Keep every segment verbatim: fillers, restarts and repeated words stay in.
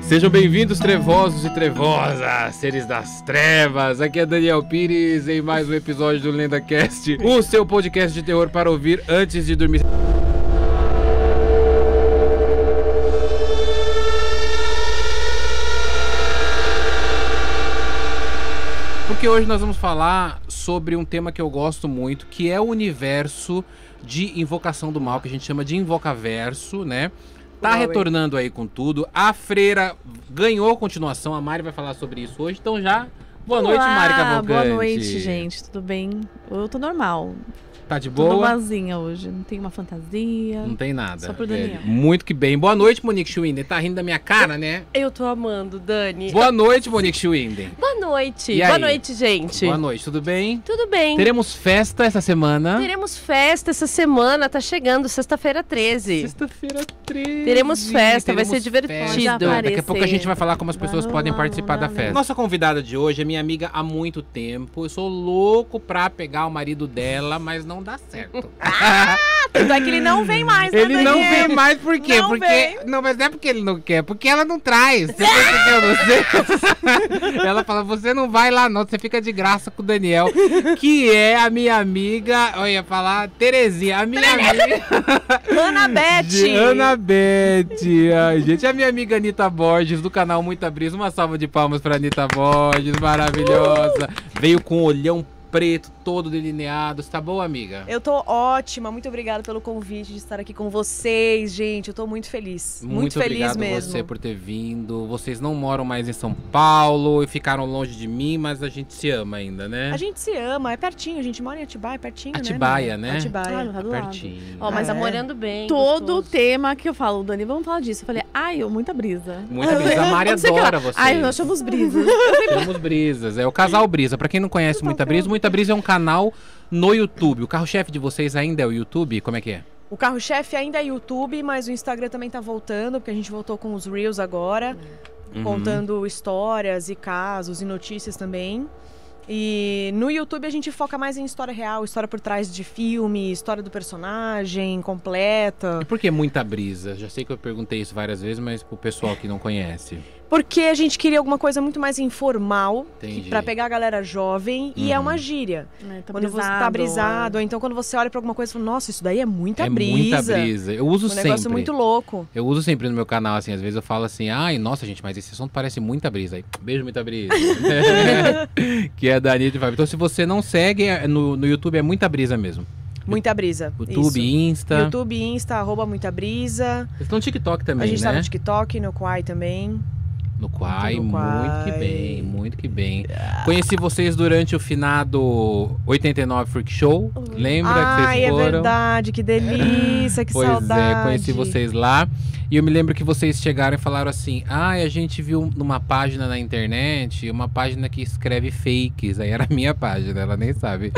Sejam bem-vindos, trevosos e trevosas, seres das trevas. Aqui é Daniel Pires em mais um episódio do LendaCast, o seu podcast de terror para ouvir antes de dormir. Porque hoje nós vamos falar sobre um tema que eu gosto muito, que é o universo de Invocação do Mal, que a gente chama de Invocaverso, né? Tá Uau, retornando aí com tudo. A Freira ganhou continuação. A Mari vai falar sobre isso hoje. Então já, boa Olá, noite, Mari Cavalcante. Boa noite, gente. Tudo bem? Eu tô normal. Tá de boa? Tô boazinha hoje. Não tem uma fantasia. Não tem nada. Só pro Daniel. É, muito que bem. Boa noite, Monique Schwinden. Tá rindo da minha cara, né? Eu tô amando, Dani. Boa noite, Monique Schwinden. Boa noite. Boa noite, gente. Boa noite, tudo bem? Tudo bem. Teremos festa essa semana. Teremos festa essa semana. Tá chegando, sexta-feira treze. Sexta-feira treze. Teremos festa, Teremos vai ser divertido. Daqui a pouco a gente vai falar como as pessoas Vai podem rolar, participar rolar, da festa. né? Nossa convidada de hoje é minha amiga há muito tempo. Eu sou louco pra pegar o marido dela, mas não dá certo. Ah, tanto é que ele não vem mais, né, Ele Daniel? não vem mais por quê? Não porque vem. não, mas não é porque ele não quer, porque ela não traz. Você pensa que eu não sei? Ela fala: você não vai lá não, você fica de graça com o Daniel, que é a minha amiga, eu ia falar Terezinha, a minha amiga Ana Beth. Ana Beth. Ai, gente, é a minha amiga Anitta Borges do canal Muita Brisa. Uma salva de palmas pra Anitta Borges, maravilhosa. Uh! Veio com um olhão preto, todo delineado. Tá boa, amiga? Eu tô ótima, muito obrigada pelo convite de estar aqui com vocês, gente. Eu tô muito feliz, muito, muito feliz obrigado mesmo. você por ter vindo. Vocês não moram mais em São Paulo e ficaram longe de mim, mas a gente se ama ainda, né? A gente se ama, é pertinho, a gente mora em Atibaia, é pertinho, Atibaia, né? né? Atibaia, Ah, né? tá do É lado. pertinho. Ó, mas Ah, tá é? morando bem. Todo o gostoso. tema que eu falo, Dani, vamos falar disso. Eu falei, ai, eu, muita brisa. Muita brisa. A Mari Não sei o que adora lá. vocês. Ai, nós somos brisas. Temos Brisas. É o Casal Brisa. Pra quem não conhece Muita Brisa, Muita Brisa é um canal no YouTube. O carro-chefe de vocês ainda é o YouTube? Como é que é? O carro-chefe ainda é YouTube, mas o Instagram também tá voltando, porque a gente voltou com os Reels agora, Uhum. contando histórias e casos e notícias também. E no YouTube a gente foca mais em história real, história por trás de filme, história do personagem completa. E por que Muita Brisa? Já sei que eu perguntei isso várias vezes, mas pro pessoal que não conhece. Porque a gente queria alguma coisa muito mais informal, Entendi. pra pegar a galera jovem, e é Uhum. uma gíria. É, tá Quando você tá brisado, ou então quando você olha pra alguma coisa e fala, nossa, isso daí é muita é brisa. muita brisa. Eu uso Um sempre. negócio muito louco. Eu uso sempre no meu canal, assim, às vezes eu falo assim, ai, nossa, gente, mas esse assunto parece muita brisa. Aí, beijo, Muita Brisa. Que é da Anitta e Fábio. Então, se você não segue, é- no, no YouTube é Muita Brisa mesmo. Muita brisa. YouTube, isso. Insta. YouTube, Insta, arroba muita brisa. Vocês estão no TikTok também, A gente né? tá no TikTok, no Quai também. No Quai, No muito Quai. que bem, muito que bem. Conheci vocês durante o finado oitenta e nove Freak Show. Lembra que Ai, vocês é foram? verdade, que delícia, que Pois saudade. é, conheci vocês lá. E eu me lembro que vocês chegaram e falaram assim: ai, a gente viu numa página na internet, uma página que escreve fakes. Aí era a minha página, ela nem sabe.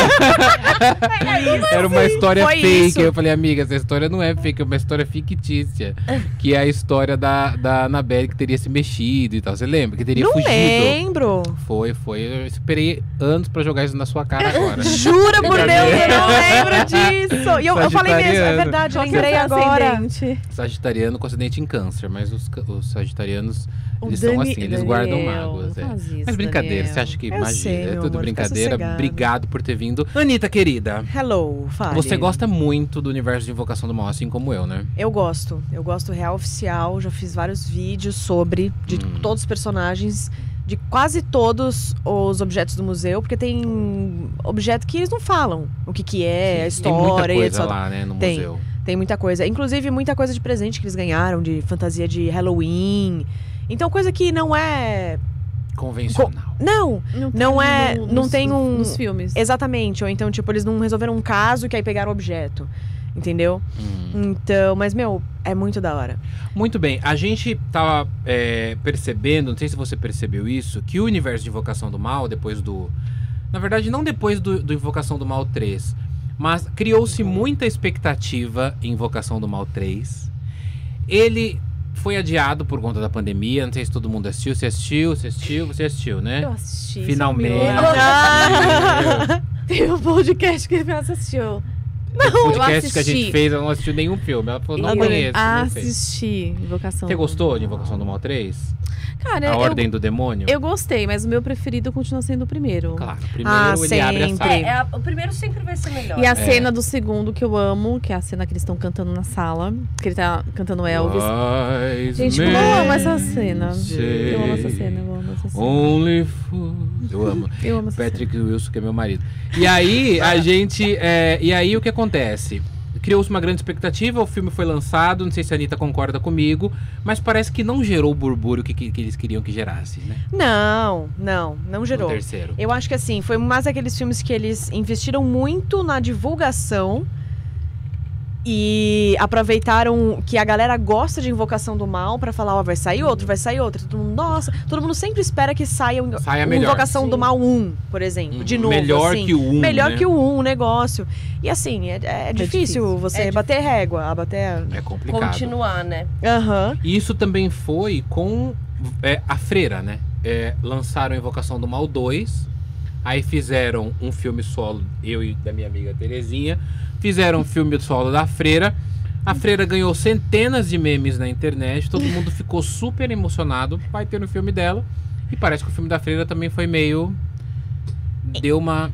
Era uma história Foi fake. isso. Eu falei, amiga, essa história não é fake, é uma história fictícia. Que é a história da, da Annabelle que teria se mexido e tal. Você lembra? Que teria Não fugido. lembro. Foi, foi. Eu esperei anos pra jogar isso na sua cara agora. Jura por Deus, eu não lembro disso. E eu, eu falei mesmo, é Sagitariano. verdade, eu Qual que é o lembrei seu agora. ascendente? Sagitariano com acidente em câncer, mas os, ca- os sagitarianos, O eles são Dani- assim, eles Daniel, guardam não mágoas. É. faz isso, Mas brincadeira, Daniel. você acha que Eu imagina? sei, É meu tudo amor, fica brincadeira. sossegado. Obrigado por ter vindo. Anitta, querida, Hello, fale. você gosta muito do universo de Invocação do Mal, assim como eu, né? Eu gosto. Eu gosto real oficial. Já fiz vários vídeos sobre, de Hum. todos os personagens, de quase todos os objetos do museu, porque tem objeto que eles não falam o que que é, a Tem muita história e coisa etcétera. lá, né, no Tem. museu. Tem muita coisa. Inclusive, muita coisa de presente que eles ganharam, de fantasia de Halloween. Então, coisa que não é... Convencional. Não, Não, Não é- no- não nos- tem um- Nos filmes. exatamente. Ou então, tipo, eles não resolveram um caso que aí pegaram o objeto. Entendeu? Hum. Então, mas, meu, é muito da hora. Muito bem, a gente tava é, percebendo, não sei se você percebeu isso, que o universo de Invocação do Mal, depois do... Na verdade, não depois do, do Invocação do Mal três, mas criou-se muita expectativa em Invocação do Mal três. Ele foi adiado por conta da pandemia, não sei se todo mundo assistiu. Você assistiu? Você assistiu? Você assistiu, né? Eu assisti. Finalmente. Tem um podcast que ele assistiu. O podcast eu que a gente assisti. fez, ela não assistiu nenhum filme. Ela falou, não Adorei. conheço, nem sei. Assisti Invocação. Você gostou de Invocação do Mal três? Cara, A eu, Ordem do Demônio? eu gostei, mas o meu preferido continua sendo o primeiro. Claro, primeiro Ah, ele abre a sempre. sala. É, é a- o primeiro sempre vai ser melhor. E a É. cena do segundo que eu amo, que é a cena que eles estão cantando na sala, que ele tá cantando Elvis. Wise Gente, men como eu amo essa cena. say Eu amo essa cena, eu amo essa cena. Only fools. Eu amo. Eu amo essa Patrick Wilson, que é meu marido. E aí, a gente. é, e aí, o que acontece? Criou-se uma grande expectativa, o filme foi lançado, não sei se a Anitta concorda comigo, mas parece que não gerou o burburinho que, que, que eles queriam que gerasse, né? Não, não, não No gerou. terceiro. Eu acho que assim, foi mais aqueles filmes que eles investiram muito na divulgação e aproveitaram que a galera gosta de Invocação do Mal pra falar, ó, vai sair outro, vai sair outro. Todo mundo, nossa, todo mundo sempre espera que saia o Saia o melhor. Invocação Sim. do Mal um, por exemplo, de Uhum. novo. Melhor assim. que o um, Melhor né? que o um, o negócio. E assim, é, é difícil difícil. você É bater régua, bater... É complicado. Continuar, né? Aham. E isso também foi com é, a Freira, né? É, lançaram Invocação do Mal dois, aí fizeram um filme solo, eu e da minha amiga Terezinha, fizeram um filme solo da Freira. A Freira ganhou centenas de memes na internet, todo mundo ficou super emocionado, vai ter no filme dela. E parece que o filme da Freira também foi meio... Deu uma...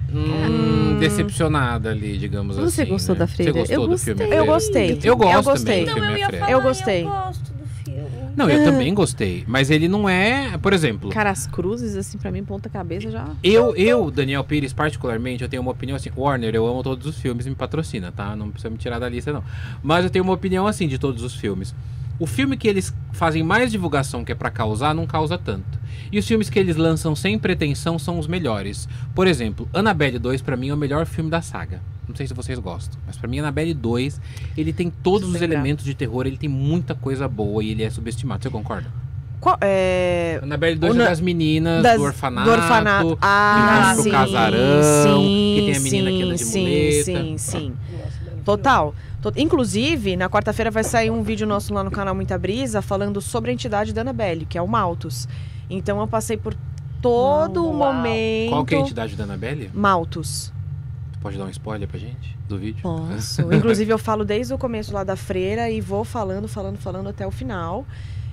hum, decepcionada ali, digamos assim. Você gostou né? da Freira? Você gostou Eu do filme gostei. A Freira? Eu gostei. Eu gosto Eu gostei. também do Então filme eu A ia Freira. falar, Eu gostei. eu gosto do filme. Não, eu também gostei. Mas ele não é... Por exemplo... Cara, as cruzes, assim, pra mim, ponta cabeça já... Eu, eu, Daniel Pires, particularmente, eu tenho uma opinião assim. Warner, eu amo todos os filmes e me patrocina, tá? Não precisa me tirar da lista, não. Mas eu tenho uma opinião assim de todos os filmes. O filme que eles fazem mais divulgação, que é pra causar, não causa tanto. E os filmes que eles lançam sem pretensão são os melhores. Por exemplo, Annabelle dois, pra mim, é o melhor filme da saga. Não sei se vocês gostam, mas pra mim, Annabelle dois, ele tem todos os Preciso lembrar. elementos de terror, ele tem muita coisa boa e ele é subestimado. Você concorda? Qual, é... Annabelle dois O é na- das meninas, das- do orfanato. Do orfanato. Ah, vão pro sim, casarão, sim, que tem a menina que anda de sim, muleta. sim, sim. Total. To- Inclusive, na quarta-feira vai sair um vídeo nosso lá no canal Muita Brisa falando sobre a entidade da Annabelle, que é o Malthus. Então eu passei por todo o Uau. momento... Qual que é a entidade da Annabelle? Malthus. Tu pode dar um spoiler pra gente do vídeo? Posso. Inclusive, eu falo desde o começo lá da freira e vou falando, falando, falando até o final.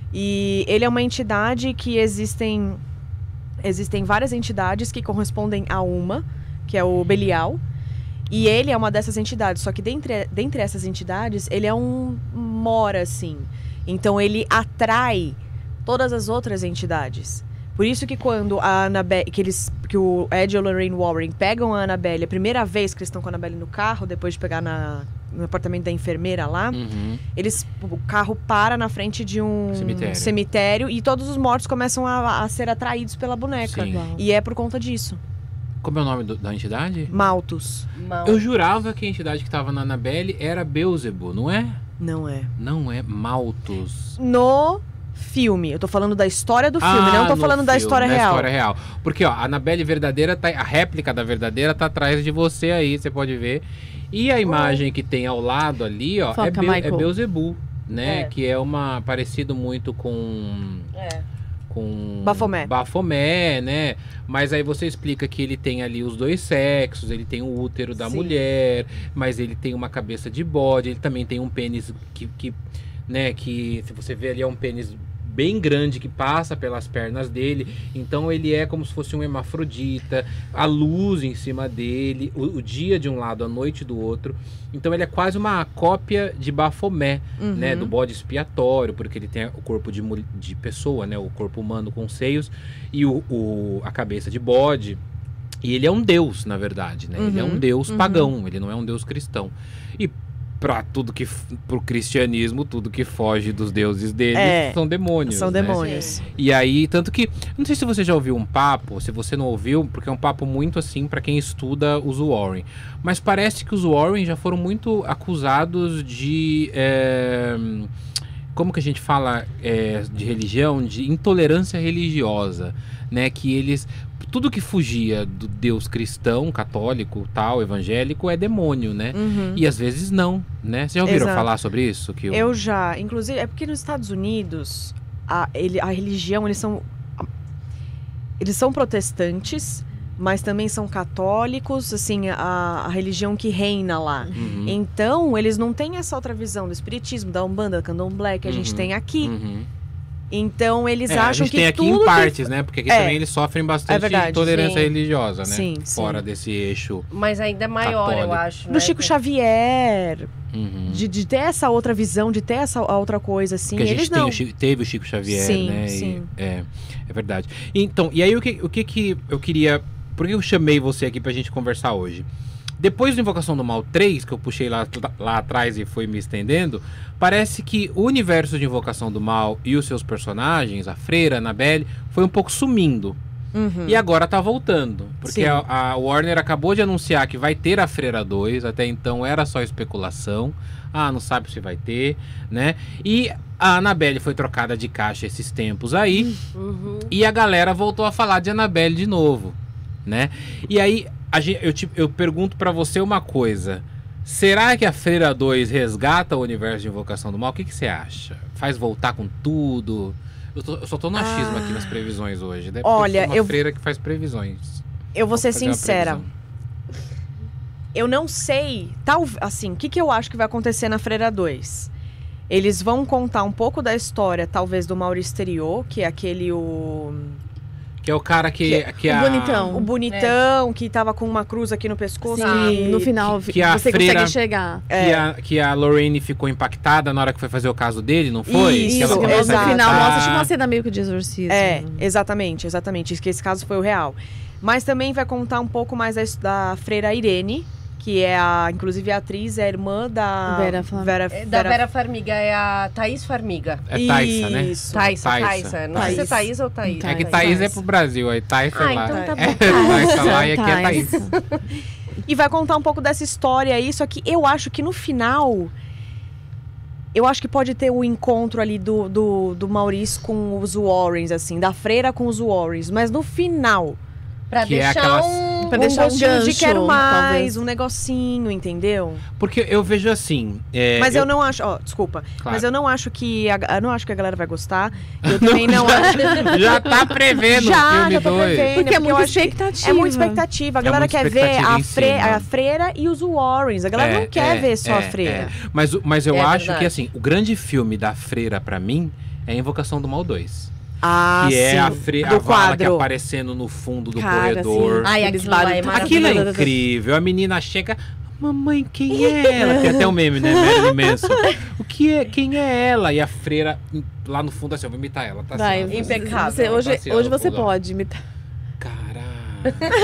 E ele é uma entidade que existem... Existem várias entidades que correspondem a uma, que é o Belial. E ele é uma dessas entidades. Só que dentre, dentre essas entidades, ele é um mora, assim. Então, ele atrai todas as outras entidades. Por isso que quando a Annabelle, que, eles, que o Ed e a Lorraine Warren pegam a Annabelle, a primeira vez que eles estão com a Annabelle no carro, depois de pegar na, no apartamento da enfermeira lá, Uhum. eles, o carro para na frente de um Cemitério. cemitério e todos os mortos começam a, a ser atraídos pela boneca. Sim. Uau. E é por conta disso. Como é o nome do- da entidade? Malthus. Mal. Eu jurava que a entidade que tava na Annabelle era Beelzebub, não é? Não é. Não é Malthus. No filme. Eu tô falando da história do filme, Ah, não tô no falando da filme, história da real. história real. Porque, ó, a Annabelle verdadeira, tá, a réplica da verdadeira tá atrás de você aí, você pode ver. E a imagem que tem ao lado ali, ó, Foca, é, Be é Michael. Beelzebub, né? É. Que é uma, parecido muito com... É. com Bafomé. Bafomé, né? Mas aí você explica que ele tem ali os dois sexos, ele tem o útero da Sim. mulher, mas ele tem uma cabeça de bode, ele também tem um pênis que, que, né, que se você vê ali é um pênis bem grande que passa pelas pernas dele, então ele é como se fosse um hermafrodita, a luz em cima dele, o, o dia de um lado, a noite do outro, então ele é quase uma cópia de Bafomé, Uhum. né, do bode expiatório, porque ele tem o corpo de, mul- de pessoa, né, o corpo humano com seios e o, o- a cabeça de bode. E ele é um deus, na verdade, né? Ele é um Uhum, deus uhum. pagão, ele não é um deus cristão. E para tudo que f- pro cristianismo, tudo que foge dos deuses dele É, são demônios, São né? demônios. E aí, tanto que, não sei se você já ouviu um papo, se você não ouviu, porque é um papo muito assim pra quem estuda os Warren. Mas parece que os Warren já foram muito acusados de, é, como que a gente fala é, de religião, de intolerância religiosa, né? Que eles, tudo que fugia do Deus cristão, católico, tal, evangélico, é demônio, né? Uhum. E às vezes não, né? Vocês já ouviram Exato. falar sobre isso? Que o- Eu já, inclusive, é porque nos Estados Unidos a, ele, a religião, eles são eles são protestantes, mas também são católicos, assim, a, a religião que reina lá. Uhum. Então, eles não têm essa outra visão do espiritismo, da Umbanda, da Candomblé, que a gente Uhum. tem aqui. Uhum. Então, eles É, acham a gente que tem aqui tudo em que- partes, né? Porque aqui É. também eles sofrem É bastante verdade, intolerância sim. religiosa, né? Sim, sim. Fora desse eixo. Mas ainda é maior, eu Católico. acho. Do né? Chico Que- Xavier, Uhum. de, de ter essa outra visão, de ter essa a outra coisa, assim. Porque a Eles gente tem não. o Chico- teve o Chico Xavier, Sim, né? E- sim. é, é verdade. Então, e aí o que, o que que eu queria... Por que eu chamei você aqui pra gente conversar hoje? Depois do Invocação do Mal três, que eu puxei lá, lá atrás e fui me estendendo, parece que o universo de Invocação do Mal e os seus personagens, a Freira, a Annabelle, foi um pouco sumindo. Uhum. E agora tá voltando. Porque Sim. a, a Warner acabou de anunciar que vai ter a Freira dois, até então era só especulação. Ah, não sabe se vai ter, né? E a Annabelle foi trocada de caixa esses tempos aí. Uhum. E a galera voltou a falar de Annabelle de novo, né? E aí, a gente, eu, te, eu pergunto pra você uma coisa. Será que a Freira dois resgata o universo de Invocação do Mal? O que, que você acha? Faz voltar com tudo? Eu, tô- eu só tô no achismo Ah. aqui nas previsões hoje, né? Porque Olha, eu sou uma eu- freira que faz previsões. Eu vou ser fazer uma sincera. previsão. Eu não sei, tal, assim, o que, que eu acho que vai acontecer na Freira dois? Eles vão contar um pouco da história, talvez, do Maurício Theriot, que é aquele o, Que é o cara que, que, o a... bonitão. o bonitão, que tava com uma cruz aqui no pescoço. Sim, e- no final que- que a você freira- consegue chegar. Que, É. a, que a Lorraine ficou impactada na hora que foi fazer o caso dele, não foi? Isso, que ela Isso, que começa mostra a no final, gritar. mostra tipo uma cena meio que de exorcismo. É, exatamente, exatamente. Que esse caso foi o real. Mas também vai contar um pouco mais da, da freira Irene, que é a, inclusive a atriz, é a irmã da Vera Flam- Vera, É, da Vera Farmiga, é a Thaís Farmiga. É Taissa, né? Isso. Taissa, Taissa. Taissa. Não sei se é Thaís ou Thaís. Thaís. É que Thaís. Thaís é pro Brasil, aí Thaís é Ah, lá. então tá É, bom. Thaís lá e aqui é Thaís. E vai contar um pouco dessa história aí, só que eu acho que no final. Eu acho que pode ter o encontro ali do, do, do Maurício com os Warrens, assim, da freira com os Warrens. Mas no final, Pra Que é deixar aquelas- um... Pra um deixar um gostinho de gancho, quero mais, talvez. um negocinho, entendeu? Porque eu vejo assim. é, Mas eu, não acho, ó, desculpa, Claro. mas eu não acho que a, eu não acho que a galera vai gostar. Eu também não acho. Já tá prevendo o já, filme já tô dois. prevendo, Porque é eu muita acho que expectativa. É muita expectativa. A É galera muita quer ver expectativa a, em fre cima. a freira e os Warrens. A galera É, não quer é, ver só é, a freira. é. Mas, o- mas eu É acho verdade. que assim, o grande filme da freira pra mim é Invocação do Mal dois. Ah, que é sim. a, fre... a do vala que quadro. aparecendo no fundo do Cara, corredor. sim. Ai, Aqueles aquilo lá é barulhos- Aquilo é maravilhoso. incrível. A menina chega. Mamãe, quem é ela? Tem até um meme, né? Marilyn Manson. O que é? Quem é ela? E a freira lá no fundo assim, eu vou imitar ela. Tá Vai, assim, ó. impecável. Você, hoje Tá assim, ó, hoje no você fundo, ó. pode imitar. Caralho.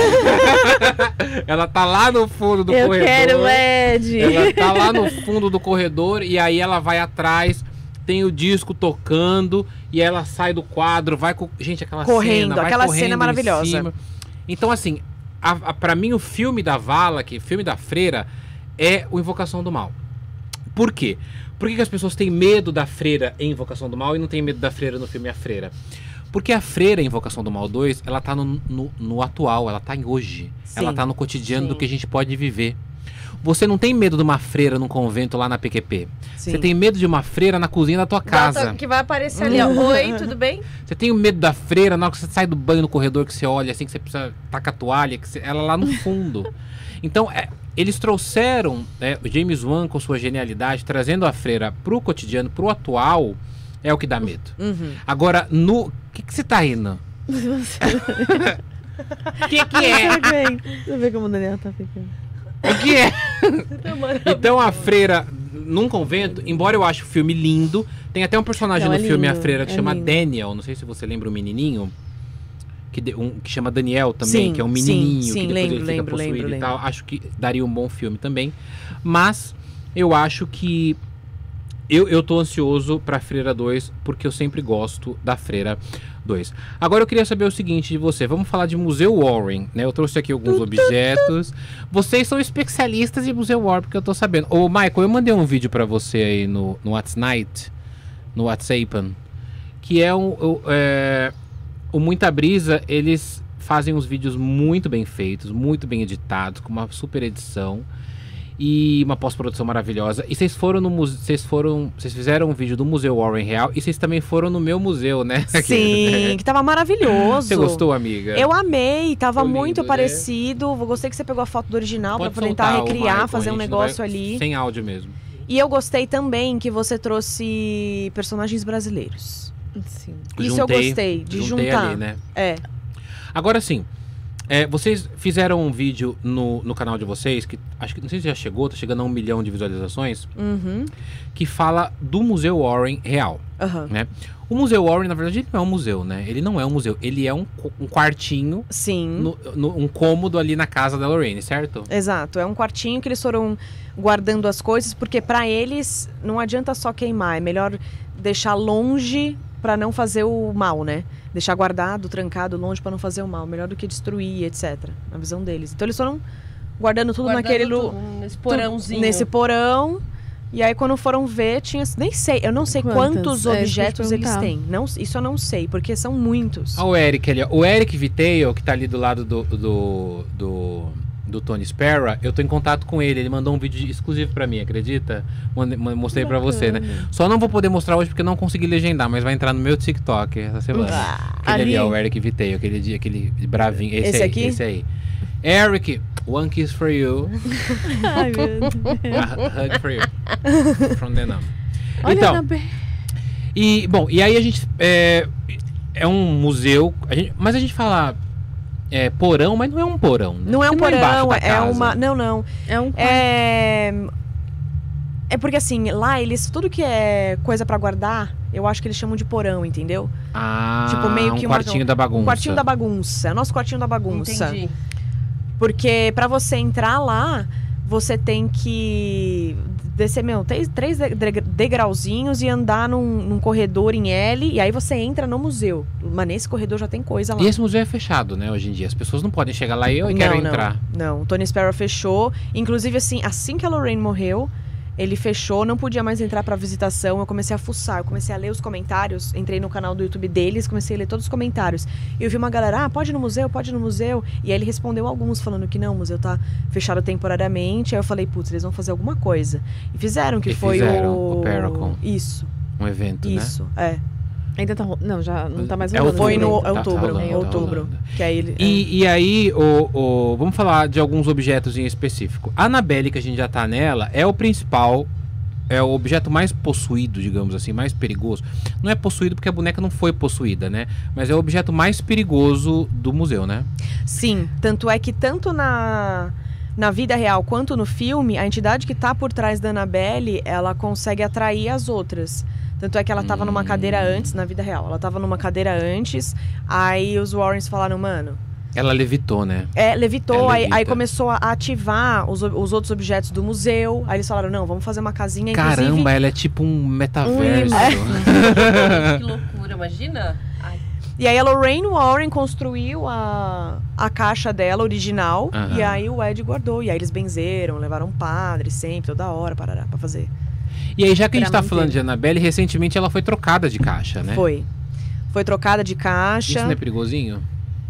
Ela tá lá no fundo do Eu corredor. quero, Ed. Ela tá lá no fundo do corredor e aí ela vai atrás, tem o disco tocando e ela sai do quadro, vai com. Gente, aquela Correndo, cena. vai aquela correndo cena é em maravilhosa. cima. Então, assim, a, a, pra mim, o filme da Vala, que o filme da freira, é o Invocação do Mal. Por quê? Por que, que as pessoas têm medo da freira em Invocação do Mal e não têm medo da freira no filme A Freira? Porque a freira em Invocação do Mal dois, ela tá no, no, no atual, ela tá em hoje. Sim, Ela tá no cotidiano sim. do que a gente pode viver. Você não tem medo de uma freira num convento lá na P Q P. Sim. Você tem medo de uma freira na cozinha da tua casa. Bota- Que vai aparecer ali, ó. Oi, tudo bem? Você tem o medo da freira na hora que você sai do banho no corredor, que você olha assim, que você precisa tacar a toalha, que você- ela lá no fundo. Então, é, eles trouxeram, né, o James Wan com sua genialidade, trazendo a freira pro cotidiano, pro atual, é o que dá medo. Uhum. Agora, no... O que, que você tá rindo? O que que é? Você vê, você vê como o Daniel tá ficando. O que é? Então a freira num convento, embora eu ache o filme lindo, tem até um personagem Não, no é filme A lindo, Freira que é chama lindo. Daniel, não sei se você lembra o menininho, que, de- um, que chama Daniel também, Sim, que é um sim, menininho, sim, que depois lembro, ele fica lembro, possuído lembro, e tal. Acho que daria um bom filme também. Mas eu acho que eu, eu tô ansioso pra Freira dois, porque eu sempre gosto da Freira dois. Agora eu queria saber o seguinte de você. Vamos falar de Museu Warren, né? Eu trouxe aqui alguns objetos. Vocês são especialistas em Museu Warren, porque eu tô sabendo. Ô, Michael, eu mandei um vídeo pra você aí no, no WhatsApp, no WhatsApp, que é um... o- é, o Muita Brisa, eles fazem uns vídeos muito bem feitos, muito bem editados, com uma super edição. E uma pós-produção maravilhosa. E vocês foram no museu. Vocês foram. Vocês fizeram um vídeo do Museu Warren Real. E vocês também foram no meu museu, né? Sim, que tava maravilhoso. Você gostou, amiga? Eu amei, tava Ficou muito lindo, né? parecido. Eu gostei que você pegou a foto do original Pode pra tentar soltar o recriar, Maicon, fazer a um gente não negócio vai- ali. Sem áudio mesmo. E eu gostei também que você trouxe personagens brasileiros. Sim. Isso eu gostei, de juntei juntar. ali, né? É. Agora sim, é, vocês fizeram um vídeo no, no canal de vocês, que acho que não sei se já chegou, tá chegando a um milhão de visualizações, Uhum. que fala do Museu Warren real, Aham. né? O Museu Warren, na verdade, ele não é um museu, né? Ele não é um museu, ele é um, co- um quartinho, Sim. no- no- um cômodo ali na casa da Lorraine, certo? Exato, é um quartinho que eles foram guardando as coisas, porque pra eles não adianta só queimar, é melhor deixar longe pra não fazer o mal, né? Deixar guardado, trancado, longe pra não fazer o mal, melhor do que destruir, etcétera. Na visão deles. Então eles foram guardando tudo Guardando naquele lu- tudo nesse porãozinho. nesse porão. E aí quando foram ver, tinha nem sei, eu não sei Quantas? quantos É, isso que eu ia te objetos eles perguntar. têm. Não, isso eu não sei, porque são muitos. Olha o Eric ali, ó. O Eric Vitail, que tá ali do lado do, do, do, do Tony Sparrow, eu tô em contato com ele. Ele mandou um vídeo exclusivo pra mim, acredita? Mande- ma- Mostrei pra você, né? Só não vou poder mostrar hoje porque não consegui legendar, mas vai entrar no meu TikTok essa semana. Ah, Aquele ali, ali? ó, o Eric Vitail, aquele, dia- aquele bravinho. Esse, Esse aí, aqui? esse aí. Eric, one kiss for you, Ai, meu Deus. a hug for you. From the numb. Olha, Então, Ana, e, bom, e aí a gente. É, é um museu, a gente- mas a gente fala é, porão, mas não é um porão. Né? não é um Porque embaixo porão, da é casa. uma. Não, não. é um É. É porque assim, lá eles. Tudo que é coisa pra guardar, eu acho que eles chamam de porão, entendeu? Ah, Tipo, meio que um uma- quartinho da bagunça. Um quartinho da bagunça. É o nosso quartinho da bagunça. Entendi. Porque pra você entrar lá, você tem que descer, meu, três, três de- de- degrauzinhos e andar num, num corredor em L. E aí você entra no museu. Mas nesse corredor já tem coisa lá. E esse museu é fechado, né, hoje em dia. As pessoas não podem chegar lá e eu não, quero não, entrar. Não, o Tony Sparrow fechou. Inclusive, assim, assim que a Lorraine morreu, ele fechou, não podia mais entrar pra visitação. Eu comecei a fuçar, eu comecei a ler os comentários. Entrei no canal do YouTube deles, comecei a ler todos os comentários. E eu vi uma galera, ah, pode ir no museu, pode ir no museu. E aí ele respondeu alguns, falando que não, o museu tá fechado temporariamente. Aí eu falei, putz, eles vão fazer alguma coisa. E fizeram, que E foi fizeram o... o Paracon. Isso, Um evento, né? isso, é. Ainda tá. ro- Não, já não tá mais É rolando. Foi no outubro, tá- tá outubro, rolando, em tá outubro. rolando. Que aí ele... é. E, e aí, o, o- vamos falar de alguns objetos em específico. A Annabelle, que a gente já tá nela, é o principal, é o objeto mais possuído, digamos assim, mais perigoso. Não é possuído porque a boneca não foi possuída, né? Mas é o objeto mais perigoso do museu, né? Sim, tanto é que tanto na, na vida real quanto no filme, a entidade que tá por trás da Annabelle, ela consegue atrair as outras. Tanto é que ela tava numa Hum. cadeira antes, na vida real. Ela tava numa cadeira antes, aí os Warrens falaram, mano... Ela levitou, né? É, levitou, Ela aí, levita. aí começou a ativar os, os outros objetos do museu. Aí eles falaram, não, vamos fazer uma casinha, Caramba, inclusive... ela é tipo um metaverso. Que loucura, imagina. Ai, E aí a Lorraine Warren construiu a, a caixa dela original, Aham. e aí o Ed guardou. E aí eles benzeram, levaram um padre sempre, toda hora, parará, pra fazer. E aí, já que a gente Pra tá falando manter. de Annabelle, recentemente ela foi trocada de caixa, né? Foi. Foi trocada de caixa. Isso não é perigosinho?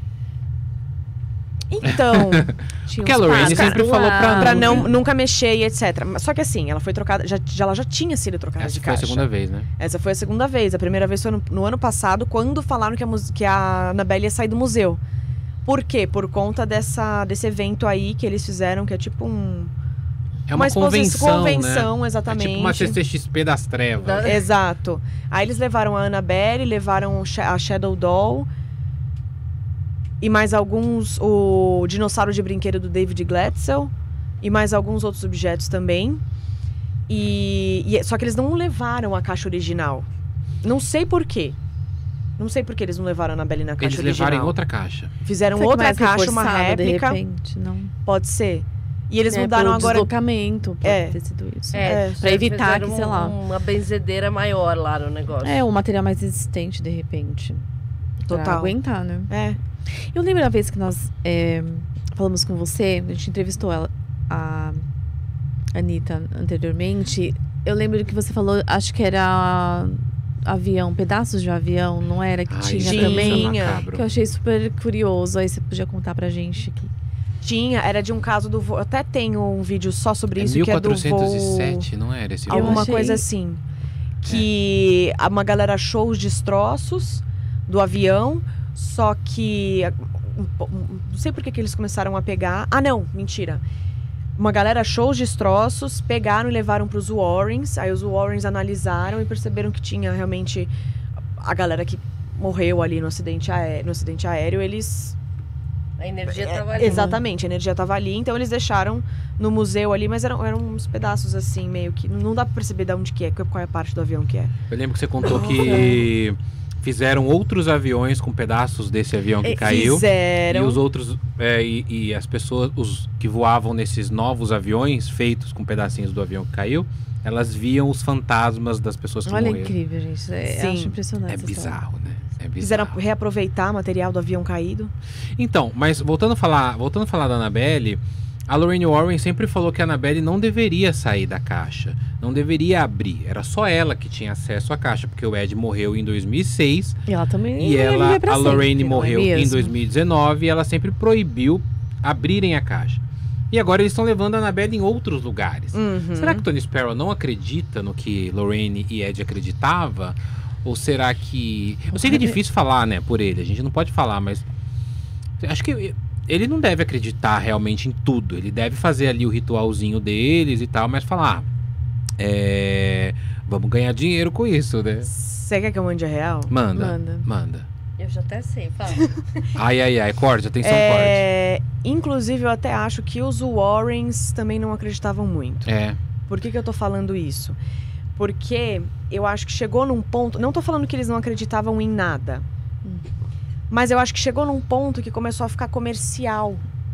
Então, Tinha Porque a uns Lorraine pássaros sempre falou pra- lá. pra não, nunca mexer e etcétera. Mas Só que assim, ela foi trocada, já, já- ela já tinha sido trocada Essa de foi a caixa. segunda vez, né? Essa foi a segunda vez. A primeira vez foi no, no ano passado, quando falaram que a, muse- que a Annabelle ia sair do museu. Por quê? Por conta dessa, desse evento aí que eles fizeram, que é tipo um... É uma, exposição- convenção, convenção, né? exatamente. É tipo uma C C X P das trevas. Da- Exato. Aí eles levaram a Annabelle, levaram o Sha- a Shadow Doll e mais alguns, o dinossauro de brinquedo do David Glatzel e mais alguns outros objetos também. E, e- só que eles não levaram a caixa original. Não sei por quê. Não sei por que eles não levaram a Annabelle na caixa Eles original. levaram em outra caixa. Fizeram Será que outra mais caixa, uma reforçada, réplica. De repente, não. Pode ser. E eles É, mudaram pelo agora. deslocamento, pode É. ter sido isso. É, Pra evitar fizeram que, sei lá. Uma benzedeira maior lá no negócio. É, um material mais resistente, de repente. Pra Total. aguentar, né? É. Eu lembro da vez que nós é, falamos com você, a gente entrevistou ela, a Anitta anteriormente. Eu lembro que você falou, acho que era avião, pedaços de avião, não era? Que Ai, tinha gente, também. isso é macabro. Que eu achei super curioso. Aí você podia contar pra gente que Tinha, era de um caso do voo. Até tenho um vídeo só sobre É isso, mil que é do quatrocentos e voo. sete, não era esse Eu voo? Alguma achei- coisa assim. Que uma galera achou os destroços do avião, só que. um po- um- não sei por que que eles começaram a pegar. Ah, não, mentira. Uma galera achou os destroços, pegaram e levaram para os Warrens. Aí os Warrens analisaram e perceberam que tinha realmente a galera que morreu ali no acidente aéreo, no acidente aéreo eles. A energia É, tava ali. exatamente, a energia estava ali, então eles deixaram no museu ali, mas eram, eram uns pedaços assim, meio que. Não dá para perceber de onde que é, qual é a parte do avião que é. Eu lembro que você contou que fizeram outros aviões com pedaços desse avião que É, caiu. Fizeram. E os outros, é, e, e as pessoas, os que voavam nesses novos aviões, feitos com pedacinhos do avião que caiu, elas viam os fantasmas das pessoas que Olha, morreram. incrível, gente. É, Sim. acho impressionante. É essa história. bizarro, né? É Fizeram bizarro. reaproveitar material do avião caído. Então, mas voltando a falar, voltando a falar da Annabelle, a Lorraine Warren sempre falou que a Annabelle não deveria sair da caixa, não deveria abrir. Era só ela que tinha acesso à caixa, porque o Ed morreu em dois mil e seis E ela também. e ia ela, viver pra a Lorraine sempre, não é morreu em mesmo? dois mil e dezenove e ela sempre proibiu abrirem a caixa. E agora eles estão levando a Annabelle em outros lugares. Uhum. Será que Tony Sparrow não acredita no que Lorraine e Ed acreditava? Ou será que... Eu sei que é difícil falar, né, por ele. A gente não pode falar, mas... Acho que ele não deve acreditar realmente em tudo. Ele deve fazer ali o ritualzinho deles e tal, mas falar... ah, é... Vamos ganhar dinheiro com isso, né? Você quer que eu mande a real? Manda, Manda. manda. Eu já até sei, fala. Ai, ai, ai. Corte, atenção, É, inclusive, eu até acho que os Warrens também não acreditavam muito. corte. É. Por que, que eu tô falando isso? Porque eu acho que chegou num ponto. Não tô falando que eles não acreditavam em nada. Hum. Mas eu acho que chegou num ponto que começou a ficar comercial.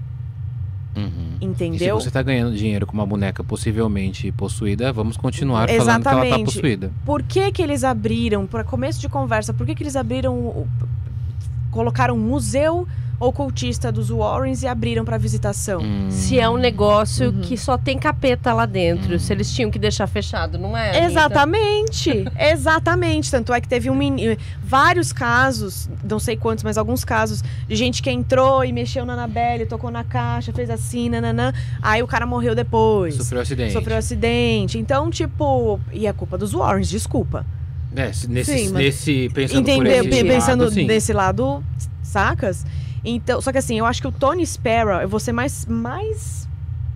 Uhum. E se Entendeu? você tá ganhando dinheiro com uma boneca possivelmente possuída, vamos continuar falando que ela tá Exatamente. possuída. Por que que eles abriram, para começo de conversa, por que que eles abriram, o- colocaram um museu ocultista dos Warrens e abriram para visitação? Hum. Se é um negócio Uhum. que só tem capeta lá dentro, Hum. se eles tinham que deixar fechado, não é? Anitta? Exatamente, exatamente. Tanto é que teve um meni- vários casos, não sei quantos, mas alguns casos de gente que entrou e mexeu na Annabelle, tocou na caixa, fez assim, nananã. Aí o cara morreu depois. Sofreu acidente. Sofreu acidente. Então, tipo, e é culpa dos Warrens, desculpa. É, se- nesse, Sim, mas- nesse pensando por Entendeu? esse Pe- Pensando lado, sim. nesse lado, sacas? Então, só que assim, eu acho que o Tony Sparrow, eu vou ser mais, mais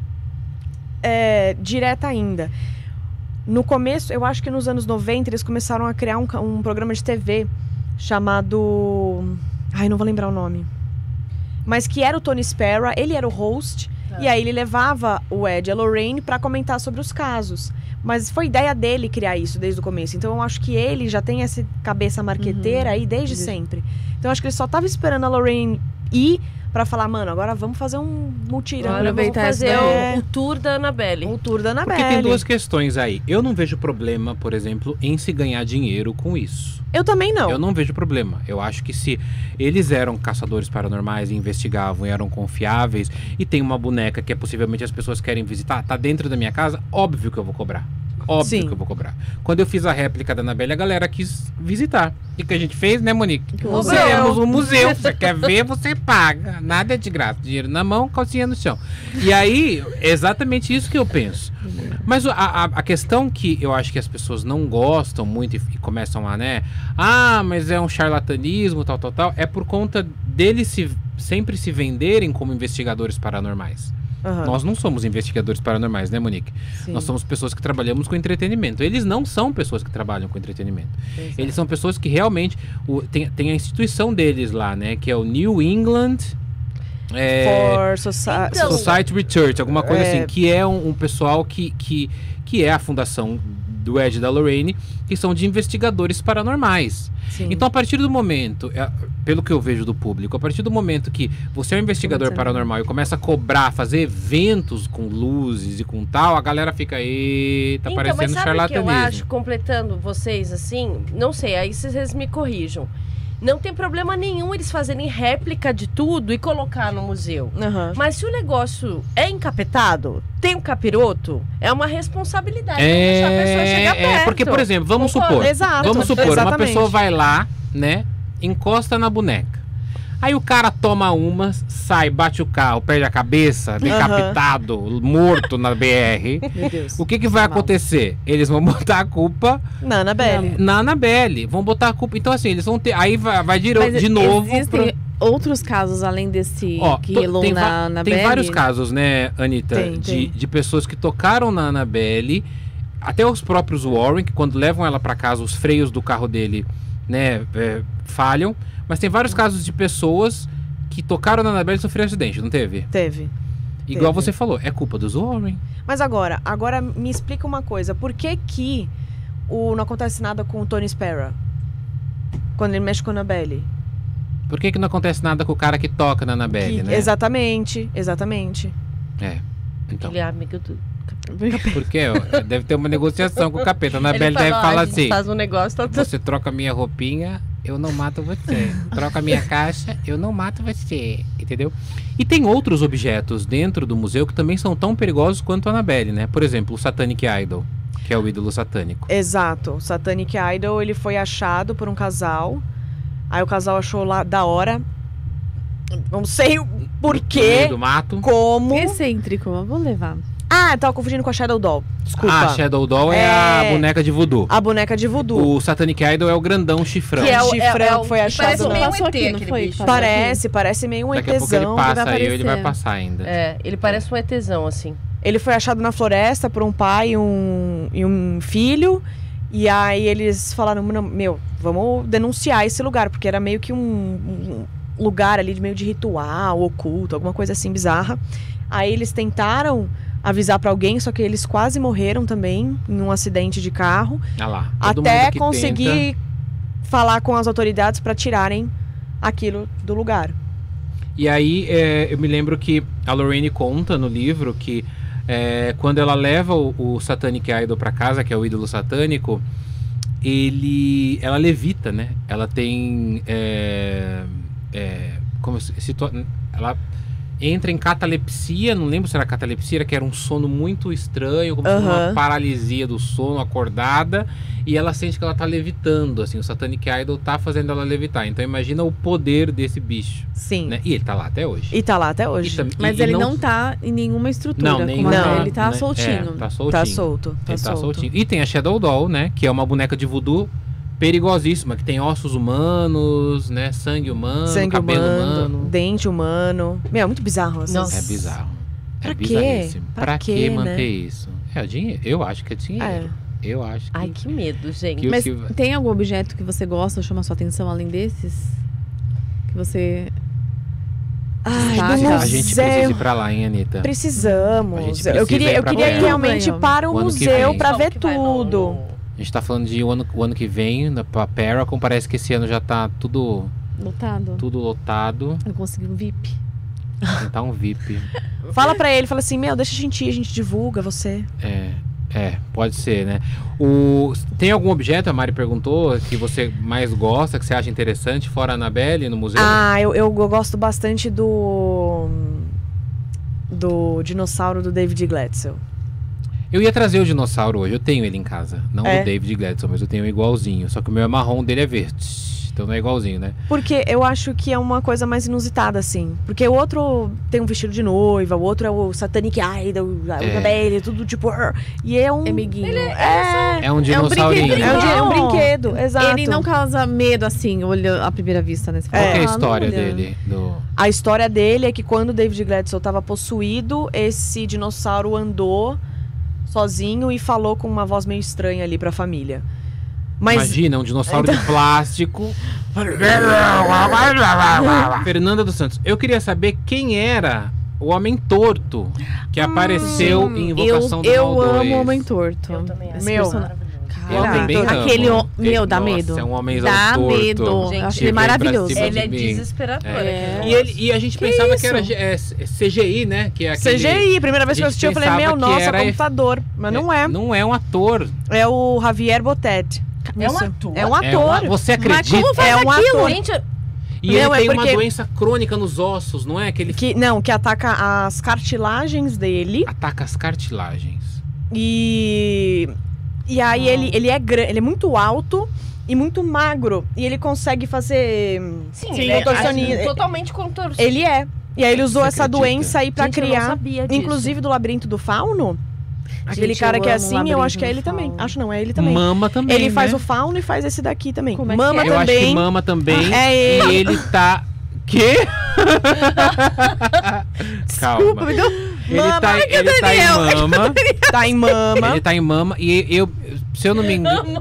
é, direta ainda. No começo, eu acho que nos anos noventa, eles começaram a criar um, ca- um programa de T V chamado... Ai, não vou lembrar o nome. Mas que era o Tony Sparrow, ele era o host, Tá. e aí ele levava o Ed e a Lorraine pra comentar sobre os casos. Mas foi ideia dele criar isso desde o começo. Então eu acho que ele já tem essa cabeça marqueteira Uhum. aí desde Desde- sempre. Então eu acho que ele só tava esperando a Lorraine ir pra falar, mano, agora vamos fazer um mutirão. Agora vamos aproveitar fazer essa o, ideia. o tour da Annabelle. o tour da Annabelle. Porque tem duas questões aí. Eu não vejo problema, por exemplo, em se ganhar dinheiro com isso. Eu também não. Eu não vejo problema. Eu acho que se eles eram caçadores paranormais e investigavam e eram confiáveis e tem uma boneca que é possivelmente as pessoas querem visitar, tá dentro da minha casa, óbvio que eu vou cobrar. Óbvio Sim. que eu vou cobrar. Quando eu fiz a réplica da Annabelle, a galera quis visitar. E o que a gente fez, né, Monique? Museu. Temos um museu. Você quer ver, você paga. Nada é de graça. Dinheiro na mão, calcinha no chão. E aí, é exatamente isso que eu penso. Mas a, a, a questão que eu acho que as pessoas não gostam muito e, e começam lá, né? Ah, mas é um charlatanismo, tal, tal, tal. É por conta deles se, sempre se venderem como investigadores paranormais. Aham, Nós não somos investigadores paranormais, né, Monique? sim. Nós somos pessoas que trabalhamos com entretenimento. Eles não são pessoas que trabalham com entretenimento. Exato. Eles são pessoas que realmente... O, tem, tem a instituição deles lá, né? Que é o New England... é, For Society. Então- Society Research, alguma coisa É. assim, que é um, um pessoal que, que, que é a fundação do Ed e da Lorraine, que são de investigadores paranormais. Sim. Então, a partir do momento, é, pelo que eu vejo do público, a partir do momento que você é um investigador Muito paranormal e começa a cobrar, fazer eventos com luzes e com tal, a galera fica, eita, Então, mas parecendo sabe o que eu charlatanismo. acho, completando vocês assim? Não sei, aí vocês me corrijam. Não tem problema nenhum eles fazerem réplica de tudo e colocar no museu. Aham. Mas se o negócio é encapetado, tem um capiroto, é uma responsabilidade É, não deixar a pessoa chegar perto. é, porque, por exemplo, vamos Concorda? supor, Exato. vamos supor, Exatamente. uma pessoa vai lá, né, encosta na boneca. Aí o cara toma uma, sai, bate o carro, perde a cabeça, decapitado, morto na B R. Meu Deus. O que que vai Mal. acontecer? Eles vão botar a culpa Na Annabelle. na Annabelle. Vão botar a culpa. Então, assim, eles vão ter. Aí vai, vai de, Mas de novo. existem pro- outros casos além desse Ó, que to- relou tem, va- na Annabelle? tem vários casos, né, Anitta? Tem, de, tem. de pessoas que tocaram na Annabelle. Até os próprios Warren, que quando levam ela pra casa, os freios do carro dele, né, é, falham. Mas tem vários casos de pessoas que tocaram na Annabelle e sofreram acidente, não teve? Teve. Igual Teve. você falou, é culpa dos Warren. Mas agora, agora me explica uma coisa. Por que que o, não acontece nada com o Tony Sparrow? Quando ele mexe com a Annabelle? Por que que não acontece nada com o cara que toca na Annabelle, Que- né? Exatamente, exatamente. É. Então, Ele é amigo do... porque ó, deve ter uma negociação com o capeta. A Annabelle Ele deve fala, falar "Ó, a gente assim: faz um negócio, tá tudo... você troca minha roupinha, eu não mato você. Troca minha caixa, eu não mato você. Entendeu? E tem outros objetos dentro do museu que também são tão perigosos quanto a Annabelle, né? Por exemplo, o Satanic Idol, que é o ídolo satânico. Exato. O Satanic Idol, ele foi achado por um casal. Aí o casal achou lá da hora. Não sei o No meio porquê, do mato. como... Excêntrico, eu vou levar. Ah, eu tava confundindo com a Shadow Doll. Desculpa. Ah, a Shadow Doll é, É. a boneca de voodoo. A boneca de voodoo. O Satanic Idol é o grandão chifrão. Que é o, é, chifrão é o, que foi achado parece no- meio um Passou E aqui, T, não aquele foi? bicho. Passou. Parece, parece meio um Daqui a pouco ele ETzão. passa vai aí, ele vai aparecer. passar ainda. É, ele parece um ETzão, assim. Ele foi achado na floresta por um pai e um, e um filho. E aí eles falaram, "Não, meu, vamos denunciar esse lugar", porque era meio que um, um lugar ali de meio de ritual, oculto, alguma coisa assim bizarra. Aí eles tentaram avisar pra alguém, só que eles quase morreram também em um acidente de carro, Olha lá. todo até mundo que conseguir tenta- falar com as autoridades pra tirarem aquilo do lugar. E aí, é, eu me lembro que a Lorraine conta no livro que é, quando ela leva o, o Satanic Idol pra casa, que é o ídolo satânico, ele, ela levita, né? Ela tem, é, é, como se, situa- ela entra em catalepsia, não lembro se era catalepsia, que era um sono muito estranho, como se fosse uma Aham. paralisia do sono, acordada, e ela sente que ela tá levitando, assim, o Satanic Idol tá fazendo ela levitar. Então imagina o poder desse bicho, Sim. né? E ele tá lá até hoje. E tá lá até hoje. E tam- Mas e- e ele não... tá em nenhuma estrutura. Não, como nem a não, Annabelle, ele tá né? soltinho. É, tá soltinho. Tá solto. Tá Ele tá solto. soltinho. E tem a Shadow Doll, né? Que é uma boneca de voodoo perigosíssima, que tem ossos humanos, né? Sangue humano, Sangue cabelo humano, humano. dente humano. Meu, é muito bizarro. Essas... Nossa. É bizarro. Pra é quê? bizarríssimo. Pra Pra, quê, que né? manter isso? É o dinheiro. Eu acho que é dinheiro. É. Eu acho que. Ai, que medo, gente. que o Mas que- tem algum objeto que você gosta ou chama sua atenção além desses? Que você... Ai, Tá, do já. A gente museu. precisa ir pra lá, hein, Anitta? Precisamos. A gente eu precisa queria, ir eu pra queria ir Goiânia. realmente para o O ano que museu vem. pra Como ver que vai no- tudo. no- A gente tá falando de o ano, o ano que vem, na, pra Paracon, parece que esse ano já tá tudo, Lotado? tudo lotado. Eu consegui um V I P. Tentar um V I P. Fala pra ele, fala assim, meu, deixa a gente ir, a gente divulga você. É, é, pode ser, né? O, tem algum objeto, a Mari perguntou, que você mais gosta, que você acha interessante, fora a Annabelle, no museu? Ah, eu, eu gosto bastante do... do dinossauro do David Gladstone. Eu ia trazer o dinossauro hoje, eu tenho ele em casa. Não É? o David Gladstone, mas eu tenho um igualzinho. Só que o meu é marrom, o dele é verde. Então não é igualzinho, né? Porque eu acho que é uma coisa mais inusitada, assim. Porque o outro tem um vestido de noiva, o outro é o Satanic Idol, a É. Annabelle, tudo tipo... "Arr", e é um... É amiguinho. É, É um dinossaurinho. brinquedo, é um, di- é um Bom, brinquedo, exato. Ele não causa medo, assim, olho à primeira vista, né? Você Qual fala, que é a "Ah, não história olha." dele? Do... A história dele é que quando o David Gladstone estava possuído, esse dinossauro andou sozinho e falou com uma voz meio estranha ali pra família. Mas Imagina, um dinossauro de plástico. Fernanda dos Santos, eu queria saber quem era o Homem Torto que apareceu Hum, em Invocação Eu, do eu Mal dois. amo o Homem Torto. Eu também acho. Esse Meu. person- Maravilhoso. Eu Caraca, também amo. aquele, o- Ele- meu, dá nossa, medo. é um homenzão Dá torto. medo. Gente, Eu acho que ele vem pra maravilhoso. cima Ele é de mim. desesperador. É. aquele E, ele, e a gente Que pensava isso? que era é, C G I, né? Que é aquele, C G I, primeira vez que eu a assisti, gente eu falei, meu, pensava que nossa, era- computador. Mas não é. Não é um ator. É o Javier Botet. É um Isso. ator? É um É ator. uma- você acredita? como faz É um aquilo? ator. Gente, E Não, é ele tem uma porque- doença crônica nos ossos, não é? Que ele Que, não, que ataca as cartilagens dele. ataca as cartilagens. E. E aí ele, ele é grande, ele é muito alto e muito magro. E ele consegue fazer Sim, Sim, ele é contorcionista. assim, totalmente contorcionista. Ele é. E aí ele usou Você essa acredita? doença aí pra Gente, eu não criar. sabia disso. Inclusive do Labirinto do Fauno. Aquele Gente, cara eu que é amo assim, eu Labirinto acho que é do ele também. Fauno. Acho não, é ele também. Mama também, Ele faz né? o Fauno e faz esse daqui também. Como é que Mama é? Eu acho que também. Mama também. É E ele. ele tá... Quê? Calma. me deu- Ele Mama, tá, ele tá em Mama. Tá em Mama. Ele tá em Mama. E eu, se eu não me engano...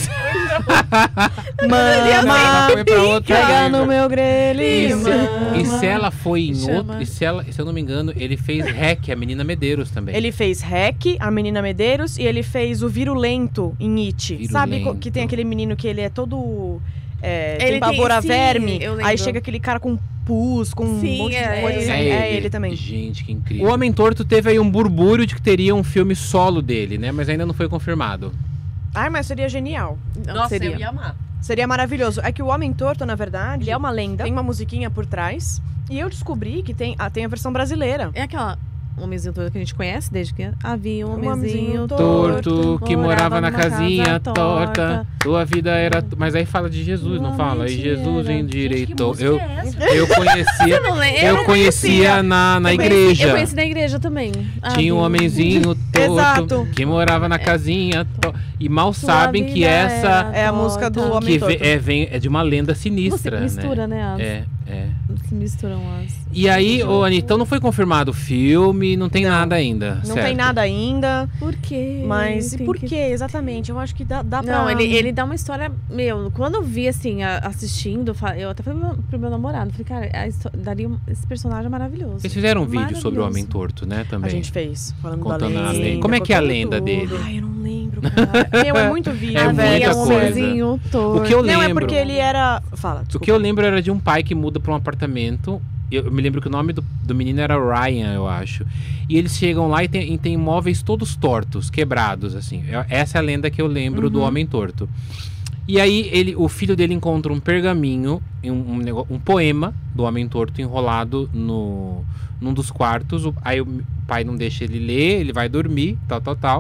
Mama. Foi pra outra Pega língua. no meu E grelhinho. se, e se ela foi em Chama. outro... E se, ela, se eu não me engano, ele fez Rec, a Menina Medeiros também. Ele fez Rec, a Menina Medeiros, e ele fez o Virulento em It. Virulento. Sabe co- que tem aquele menino que ele é todo. É, Ele tem tem- pavor a sim, verme. eu Aí lembro. chega aquele cara com pus, com um Sim, monte é de coisa ele. assim. É ele também. Gente, que incrível. O Homem Torto teve aí um burbúrio de que teria um filme solo dele, né? Mas ainda não foi confirmado. Ai, mas seria genial. Não, Nossa, seria. eu ia amar. Seria maravilhoso. É que o Homem Torto, na verdade, ele é uma lenda. Tem uma musiquinha por trás. E eu descobri que tem, ah, tem a versão brasileira. É aquela homenzinho todo que a gente conhece desde que havia um Um homenzinho homenzinho torto. Torto, que morava na numa casa casinha torta. torta. Tua vida era. Mas aí fala de Jesus, não fala? Aí Jesus endireitou. Eu, eu conhecia. Não lembro. Eu conhecia na, na Eu conheci- igreja. Eu conheci na igreja também. Tinha um Havia homenzinho torto Exato. que morava na casinha. to- E mal Sua sabem que vida essa. era É a música do torta. Homem Que Torto. ve- é, vem, é de uma lenda Você sinistra, mistura, né? né? as- É, é. Se misturam as. E aí, ô Anitta, então não foi confirmado o filme, não tem nada ainda. Não certo? tem nada ainda. Por quê? Mas e Tem por que- quê? Exatamente. Eu acho que dá, dá pra. Não, ele, ele dá uma história. Meu, quando eu vi assim, a- assistindo, fa- eu até falei pro meu- pro meu namorado, falei, cara, a histó- daria um- esse personagem é maravilhoso. Vocês fizeram um vídeo sobre o Maravilhoso. Homem Torto, né? Também. A gente fez. Falando Contando da a lenda. lenda. Como é que é a contando lenda tudo. dele? Ai, eu não lembro, cara. Meu, é muito vídeo, É velho. muita um coisa. homenzinho torto. O que eu Não, é lembro. porque ele era. Fala. O desculpa. que eu lembro era de um pai que muda pra um apartamento. Eu, eu me lembro que o nome do, do menino era Ryan, eu acho. E eles chegam lá e tem, e tem móveis todos tortos, quebrados, assim. É- Essa é a lenda que eu lembro do Homem Torto. E aí ele, o filho dele encontra um pergaminho, um, um, nego- um poema do Homem Torto enrolado no, num dos quartos. O- aí o pai não deixa ele ler, ele vai dormir, tal, tal, tal.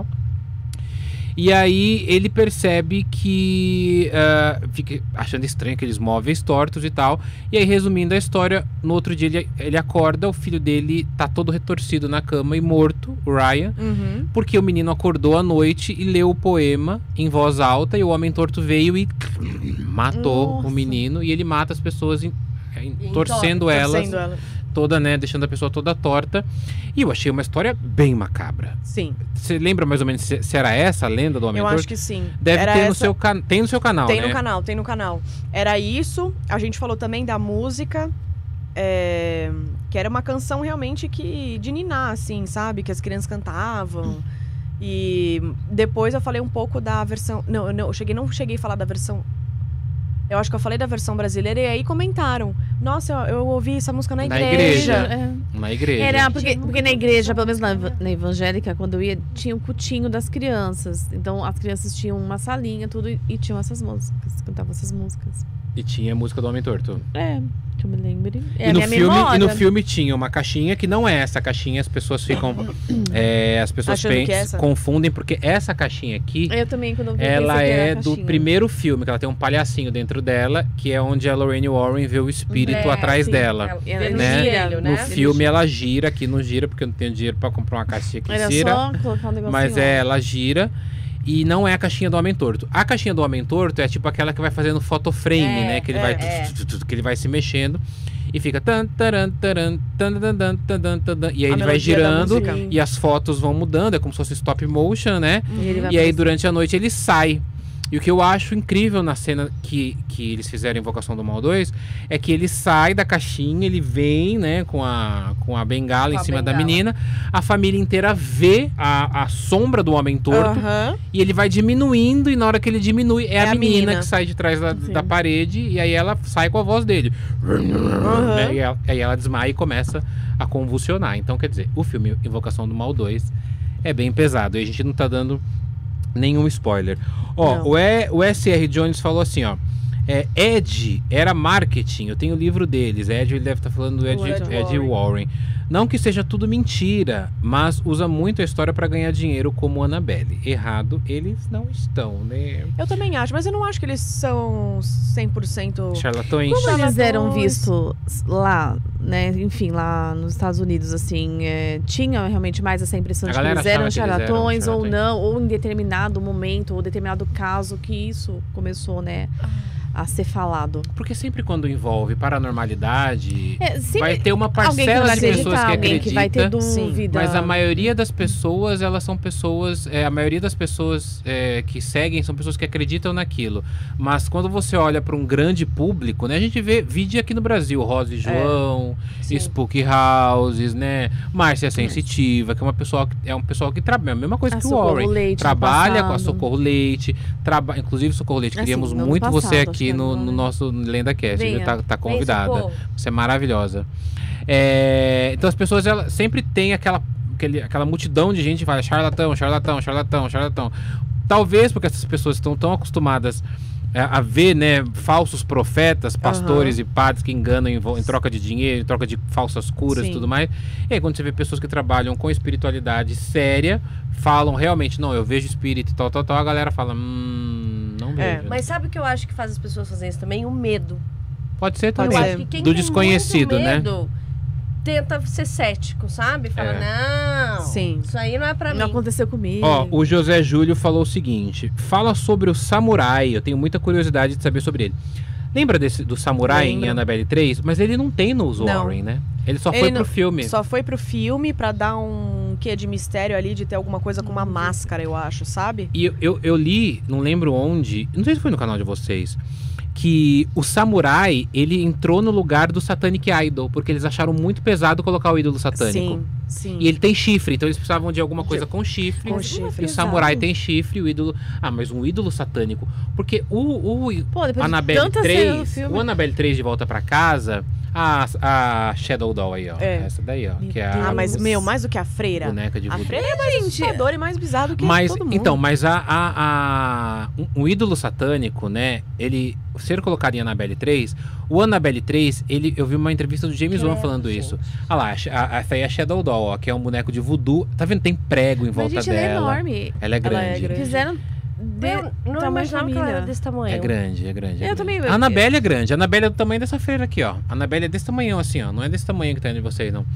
E aí ele percebe que ah, fica achando estranho aqueles móveis tortos e tal. E aí, resumindo a história, no outro dia ele, ele acorda, o filho dele tá todo retorcido na cama e morto, o Ryan, Uhum. porque o menino acordou à noite e leu o poema em voz alta e o Homem Torto veio e matou Nossa. o menino e ele mata as pessoas em- em- Em torcendo torta, elas, Torcendo ela. toda, né, deixando a pessoa toda torta. E eu achei uma história bem macabra. Sim. Você lembra mais ou menos se, se era essa a lenda do Homem Eu Torto? acho que sim. Deve Era ter no essa- seu canal. Tem no seu canal, Tem né? no canal, tem no canal. Era isso. A gente falou também da música. é, que era uma canção realmente que de ninar, assim, sabe? Que as crianças cantavam. E depois eu falei um pouco da versão. Não, eu não, eu cheguei, não cheguei a falar da versão. Eu acho que eu falei da versão brasileira e aí comentaram. Nossa, eu, eu ouvi essa música na Na igreja. igreja. É. Na igreja. Era porque, porque na igreja, pelo menos na, eva- na evangélica, quando eu ia, tinha o cutinho das crianças. Então as crianças tinham uma salinha, tudo, e, e tinham essas músicas, cantavam essas músicas. E tinha a música do Homem Torto. É, que eu me lembre. É e, a no minha filme, memória. e no filme tinha uma caixinha que não é essa caixinha, as pessoas ficam. é, as pessoas Achando que pensam- é essa? confundem, porque essa caixinha aqui. Eu também, quando eu vi, Ela pensei que era é a do caixinha. primeiro filme, que ela tem um palhacinho dentro dela, que é onde a Lorraine Warren vê o espírito É, atrás sim. dela. Ela- Vê no né? espelho, né? No filme ela gira, aqui não gira, porque eu não tenho dinheiro pra comprar uma caixinha que Era gira. só colocar um negocinho. Mas é, ela gira. E não é a caixinha do Homem Torto. A caixinha do Homem Torto é tipo aquela que vai fazendo photoframe, É, né? Que ele é, vai. é. tu, tu, tu, tu, que ele vai se mexendo. E fica. Tan, taran, taran, tan, tan, tan, tan, tan, tan, tan, e aí A ele vai melodia da girando. música. E as fotos vão mudando. É como se fosse stop motion, né? E, ele vai E aí passando. durante a noite ele sai. E o que eu acho incrível na cena que, que eles fizeram em Invocação do Mal dois é que ele sai da caixinha, ele vem, né, com a, com a bengala Com em a cima da bengala. menina. A família inteira vê a, a sombra do Homem Torto. Aham. E ele vai diminuindo, e na hora que ele diminui, é, É a, a menina, menina. que sai de trás da, Sim. da parede, e aí ela sai com a voz dele. Né? E ela, aí ela desmaia e começa a convulsionar. Então, quer dizer, o filme Invocação do Mal dois é bem pesado. E a gente não tá dando nenhum spoiler. Ó, Não. o, e, o S R Jones falou assim, ó. É, Ed era marketing, eu tenho o livro deles. Ed, ele deve estar falando do Ed, O Ed Ed Warren. Warren. Não que seja tudo mentira, mas usa muito a história pra ganhar dinheiro como Annabelle. Errado, eles não estão, né? Eu também acho, mas eu não acho que eles são cem por cento... Charlatões. Como eles Charlatões. eram vistos lá, né? Enfim, lá nos Estados Unidos, assim, é, tinha realmente mais essa impressão A de que galera eles eram achava que eles eram charlatões ou charlatões. não, ou em determinado momento, ou determinado caso que isso começou, né, a ser falado. Porque sempre quando envolve paranormalidade, É, sempre vai ter uma alguém que não parcela vai de pessoas acreditar, que alguém que vai ter acredita. dúvida. Mas a maioria das pessoas, elas são pessoas. É, a maioria das pessoas é, que seguem são pessoas que acreditam naquilo. Mas quando você olha para um grande público, né? A gente vê vídeo aqui no Brasil, Rosa e João, Sim. Spooky Houses, né? Márcia Sensitiva, que é uma pessoa que é um pessoal que trabalha. A mesma coisa A que o Socorro Warren. Leite no Trabalha com a passado. Socorro Leite. Traba... Inclusive, Socorro Leite, Assim, queríamos no ano muito você passado, acho aqui que no, agora. no nosso LendaCast. Venha. Viu? Tá, tá Vem, convidada. Socorro. Você é maravilhosa. É, então as pessoas elas sempre têm aquela, aquele, aquela multidão de gente que fala charlatão, charlatão, charlatão, charlatão. Talvez porque essas pessoas estão tão acostumadas é, a ver, né, falsos profetas, pastores e padres que enganam em, vo- em troca de dinheiro, em troca de falsas curas e Sim. tudo mais. E aí quando você vê pessoas que trabalham com espiritualidade séria, falam realmente, não, eu vejo espírito e tal, tal, tal, a galera fala, hum, não É, vejo. Mas sabe o que eu acho que faz as pessoas fazerem isso também? O medo. Pode ser Pode também. Eu ser. acho que quem Do tem desconhecido, muito né? medo, tenta ser cético, sabe? Fala, não, Sim. isso aí não é pra Não mim. aconteceu comigo. Ó, o José Júlio falou o seguinte: fala sobre o samurai, eu tenho muita curiosidade de saber sobre ele. Lembra desse, do samurai Lembro. em Annabelle três? Mas ele não tem nos Não. Warren, né? Ele só Ele foi não- pro filme. Só foi pro filme pra dar um quê de mistério ali, de ter alguma coisa com uma máscara, eu acho, sabe? E eu, eu, eu li, não lembro onde, não sei se foi no canal de vocês, que o samurai, ele entrou no lugar do Satanic Idol, porque eles acharam muito pesado colocar o ídolo satânico. Sim, sim. E ele tem chifre, então eles precisavam de alguma coisa com chifre. Com E chifre. o samurai tem chifre, o ídolo... Ah, mas um ídolo satânico. Porque o, o Pô, depois de Annabelle tanta cena no três, filme. o Annabelle três de Volta pra Casa, a, a Shadow Doll aí, ó. É. Essa daí, ó. Meu Que é Deus. a Ah, mas, meu, mais do que a freira. boneca de A voodoo. freira é mais assustadora e mais bizarro do que Mas, todo mundo. então, mas a, a, a- um, um ídolo satânico, né? Ele ser colocado em Annabelle três, o Annabelle três, ele, eu vi uma entrevista do James Wan Credo, falando gente. isso. Ah lá, a, a, essa aí é a Shadow Doll, ó, que é um boneco de voodoo. Tá vendo? Tem prego em Mas, volta gente, ela é dela. enorme. Ela é Ela é grande. grande. Fizeram de Eu não tamanho imaginava que ela família. era desse tamanho. É grande, é grande. é Eu grande. também- A Annabelle é grande. A Annabelle é do tamanho dessa freira aqui, ó. A Annabelle é desse tamanho, assim, ó. Não é desse tamanho que tá indo de vocês, não.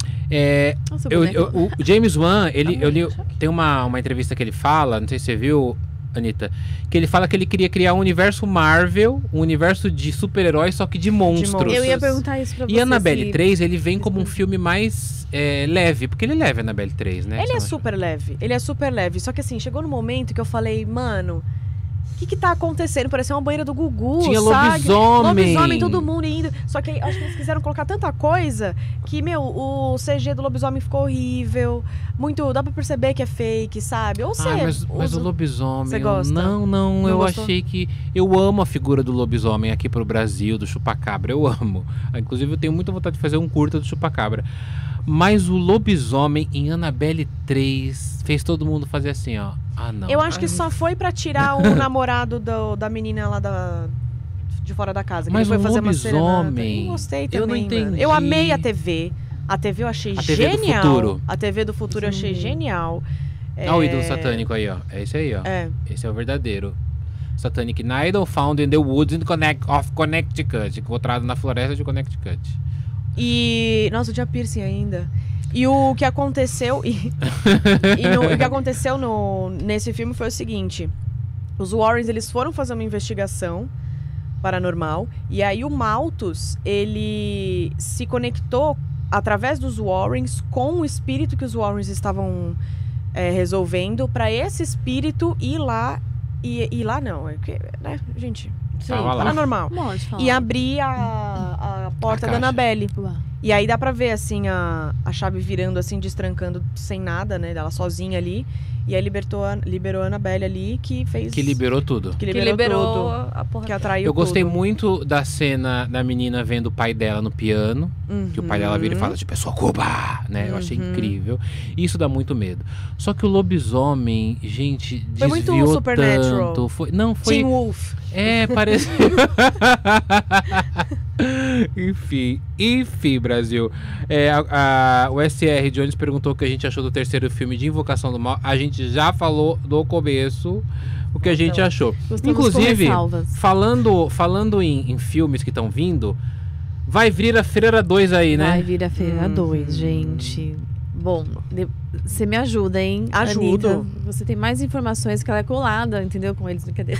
É, Nossa, o eu, boneco- eu- o James Wan, ele, Amor, eu li, deixa aqui. tem uma, uma entrevista que ele fala, não sei se você viu, Anitta, que ele fala que ele queria criar um universo Marvel, um universo de super-heróis, só que de monstros. monstros. Eu ia perguntar isso pra você. E Annabelle se- três, ele vem como um filme mais é, leve, porque ele é leve, Annabelle três, né? Ele Você é não acha? super leve, ele é super leve. Só que assim, chegou no momento que eu falei, mano, o que que tá acontecendo? Parecia uma banheira do Gugu, Tinha sabe? lobisomem. Lobisomem, todo mundo indo. Só que aí, acho que eles quiseram colocar tanta coisa que, meu, o C G do lobisomem ficou horrível. Muito, dá pra perceber que é fake, sabe? Ou Ah, seja, mas, mas o lobisomem. Você eu- gosta? Não, não, Não eu gostou? achei que. Eu amo a figura do lobisomem aqui pro Brasil, do chupacabra. Eu amo. Ah, inclusive, eu tenho muita vontade de fazer um curta do chupacabra. Mas o lobisomem em Annabelle três fez todo mundo fazer assim, ó. Ah, não. Eu acho que Ai, só foi pra tirar o namorado do- da menina lá da, de fora da casa. Que Mas ele foi o fazer uma serenata. lobisomem, Eu gostei eu não também, mano. entendi. Eu amei a T V. A T V eu achei A T V do genial. futuro. A T V do futuro eu achei genial. Olha o ídolo É, satânico aí, ó. É esse aí, ó. É. Esse é o verdadeiro. Satanic Idol found in the woods in Connect, of Connecticut. Encontrado na floresta de Connecticut. E. Nossa, eu tinha piercing ainda. E o que aconteceu. E, e no- o que aconteceu no, nesse filme foi o seguinte: os Warrens eles foram fazer uma investigação paranormal. E aí o Malthus, ele se conectou através dos Warrens com o espírito que os Warrens estavam é, resolvendo, para esse espírito ir lá. E ir lá não, é que, né, gente? Sim. Tava lá. Paranormal. Pode falar. E abrir a, a porta A da caixa. Annabelle. Uau. E aí dá pra ver, assim, a, a chave virando, assim, destrancando sem nada, né? Dela sozinha ali. E aí libertou a, liberou a Annabelle ali, que fez... Que liberou tudo. Que Que liberou, liberou tudo. a porra. Que atraiu Eu gostei tudo. muito da cena da menina vendo o pai dela no piano. Que o pai dela vira e fala, tipo, é sua culpa, né? Eu achei Uhum. incrível. Isso dá muito medo. Só que o lobisomem, gente, Foi muito desviou Supernatural. tanto. Foi, não, foi... Teen Wolf. É, pareceu... enfim, enfim, Brasil. É, a, a- o S R Jones perguntou o que a gente achou do terceiro filme de Invocação do Mal. A gente já falou no começo o que a gente Então, achou. Gostamos com Inclusive, ressalvas. falando, falando em, em filmes que estão vindo, vai vir a Freira dois aí, né? Vai vir a Feira Hum. dois, gente. Bom, de- você me ajuda, hein? Ajudo. Anitta? Você tem mais informações que ela é colada, entendeu? Com eles, brincadeira.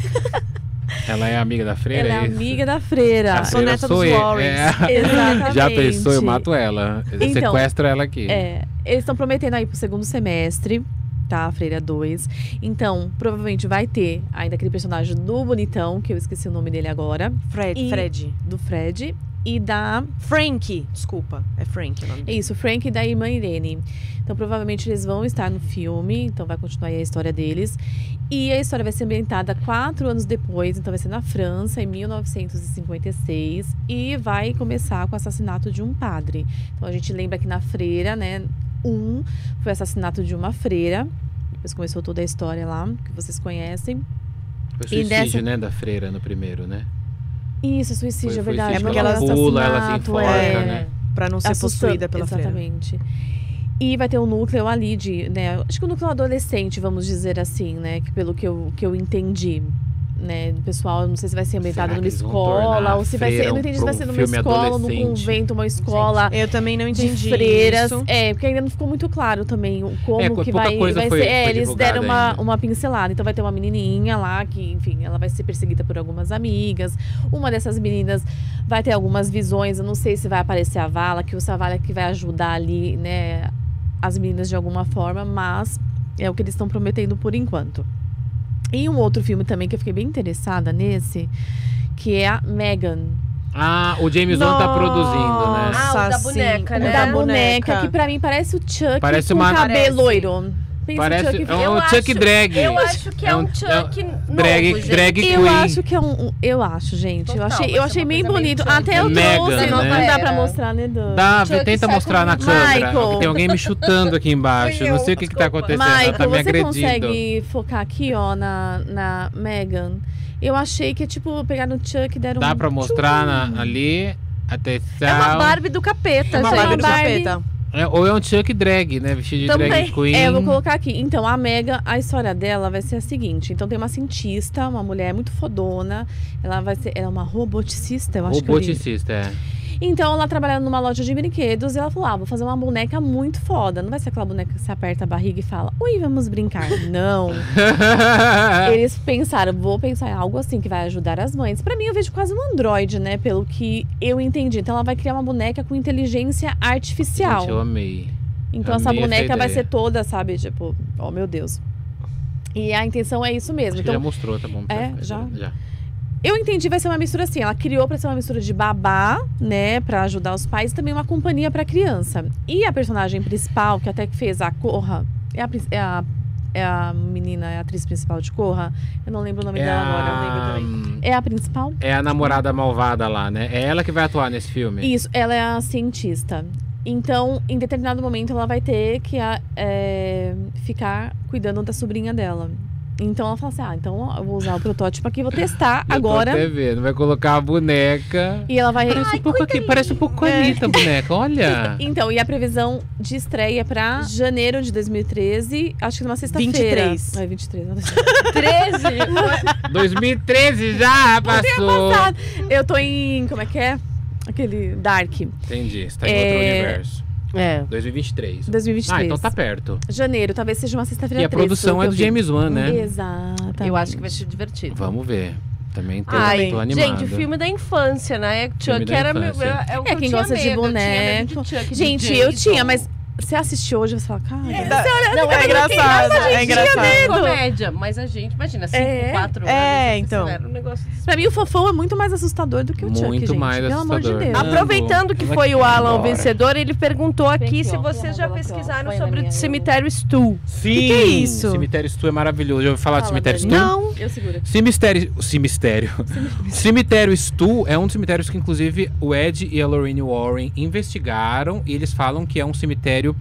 Ela é amiga da Freira? Ela é isso? amiga da freira. A sou Freira neta sou dos eu. Warrens. É. Exatamente. Já pensou, eu mato ela. Eu Então, sequestro ela aqui. É, eles estão prometendo aí pro segundo semestre, tá? A Freira dois. Então, provavelmente vai ter ainda aquele personagem do Bonitão, que eu esqueci o nome dele agora, Fred. E- Fred. do Fred. E da. Frank. Desculpa. É Frank o nome É dele. isso, Frank e da irmã Irene. Então, provavelmente eles vão estar no filme, então vai continuar aí a história deles. E a história vai ser ambientada quatro anos depois, então vai ser na França, em mil novecentos e cinquenta e seis. E vai começar com o assassinato de um padre. Então a gente lembra que na Freira, né? Um foi o assassinato de uma freira. Depois começou toda a história lá, que vocês conhecem. Foi E suicídio, dessa- né, da Freira no primeiro, né? Isso, suicídio, Foi- é foi verdade. suicídio, porque ela pula, ela se assassinato, enforca, é, né? Pra não ser assustando- possuída pela freira. Exatamente. E vai ter um núcleo ali de, né? Acho que o núcleo adolescente, vamos dizer assim, né? Que pelo que eu, que eu entendi. Né, pessoal, não sei se vai ser ambientado Será numa que eles vão escola tornar ou se vai ser. Freira Eu não entendi se vai um ser numa filme escola, num adolescente? convento, uma escola Eu também não de entendi freiras. isso. É, porque ainda não ficou muito claro também o como É, que pouca vai, coisa vai foi- ser. É, foi eles divulgada deram uma, ainda. uma pincelada. Então vai ter uma menininha lá que, enfim, ela vai ser perseguida por algumas amigas. Uma dessas meninas vai ter algumas visões. Eu não sei se vai aparecer a Vala, que o Savala que vai ajudar ali, né, as meninas de alguma forma, mas é o que eles estão prometendo por enquanto. E um outro filme também que eu fiquei bem interessada nesse, que é a Megan. Ah, o James Wan tá produzindo, né? Ah, o da Nossa, boneca, sim, né? O da É. boneca, boneca. que pra mim parece o Chuck Parece com uma- cabelo Parece. loiro. Pensa Parece o Chuck é um Eu Chuck acho- drag. Eu acho que é, É um um- Chuck é um novo, drag, gente. drag Eu queen. acho que é um. um- Eu acho, gente. Total, eu achei, vai eu ser achei uma bem coisa meio bonito. Chuck. Até eu Megan, trouxe. né? Não dá pra Era. mostrar, né, Dan? Dá, Chuck tenta sai mostrar na comigo. câmera. Michael. Tem alguém me chutando aqui embaixo. Fui Não eu, sei o que, que tá desculpa. acontecendo. Ela tá Michael, me você agredindo. consegue focar aqui, ó, na, na Megan? Eu achei que, tipo, pegaram o Chuck e deram Dá um pra mostrar tchum. na- ali. Atenção. É uma Barbie do capeta, É uma Gente, Barbie do Barbie. capeta. É, ou é um Chuck drag, né? Vestido de Também. drag queen. É, eu vou colocar aqui. Então, a Megan, a história dela vai ser a seguinte. Então, tem uma cientista, uma mulher muito fodona. Ela vai ser... Ela é uma roboticista, eu acho que eu li. Roboticista, é. Então, ela trabalhando numa loja de brinquedos, e ela falou, ah, vou fazer uma boneca muito foda. Não vai ser aquela boneca que você aperta a barriga e fala, ui, vamos brincar. Não. Eles pensaram, vou pensar em algo assim que vai ajudar as mães. Pra mim, eu vejo quase um androide, né? Pelo que eu entendi. Então, ela vai criar uma boneca com inteligência artificial. Gente, eu amei. Então, essa amei essa boneca vai ideia. ser toda, sabe? Tipo, oh, meu Deus. E a intenção é isso mesmo. Acho que Então, já mostrou, tá bom. É, ficar já? esperando. Já. eu entendi, vai ser uma mistura assim. Ela criou pra ser uma mistura de babá, né? Pra ajudar os pais e também uma companhia pra criança. E a personagem principal, que até que fez a Corra, é a, prin- é a, é a menina, é a atriz principal de Corra. Eu não lembro o nome É dela agora, eu a... lembro também. É a principal? É a namorada malvada lá, né? É ela que vai atuar nesse filme. Isso, ela é a cientista. Então, em determinado momento, ela vai ter que a- é, ficar cuidando da sobrinha dela. Então, ela fala assim, ah, então eu vou usar o protótipo aqui, vou testar Eu agora. Tô até vendo. Vai colocar a boneca. E ela vai... Parece um pouco aqui, parece um pouco com a Anitta, a boneca. Olha. Então, e a previsão de estreia pra janeiro de dois mil e treze, acho que numa sexta-feira. vinte e três. É, vinte e três. treze. dois mil e treze já passou. Eu tô em, como é que é? Aquele Dark. Entendi, você tá em É, outro universo. É. dois mil e vinte e três. dois mil e vinte e três. Ah, então tá perto. Janeiro, talvez seja uma sexta-feira E a treze, produção pelo é que do eu vi. James Wan, né? Exatamente. Eu acho que vai ser divertido. Vamos ver. Também tô, Ai, tô animado. gente, filme da infância, né? Filme Chuck da era meu, infância. é o que É, eu quem tinha gosta de medo, eu tinha medo boneco. de Chuck, de Gente, eu Jason. tinha, mas você assistir hoje, você fala, cara... Não, é engraçado, é engraçado. É comédia, mas a gente, imagina, cinco, É. quatro É, anos, então. Um negócio desse. Pra mim, o Fofão é muito mais assustador do que o Chuck, Muito gente. mais Pelo amor de assustador. Deus. Ah, Aproveitando que Ela foi quer o ir Alan o embora. vencedor, ele perguntou aqui Vem aqui, se ó, vocês já põe na pesquisaram minha, sobre eu- o cemitério Stu. Sim! que é isso? O cemitério Stu é maravilhoso. Já ouviu falar do Fala, cemitério Stu? Dani. Não. Eu seguro. Cemitério. Cemitério. Cemitério Stu é um dos cemitérios que, inclusive, o Ed e a Lorraine Warren investigaram. E eles falam que é um cemitério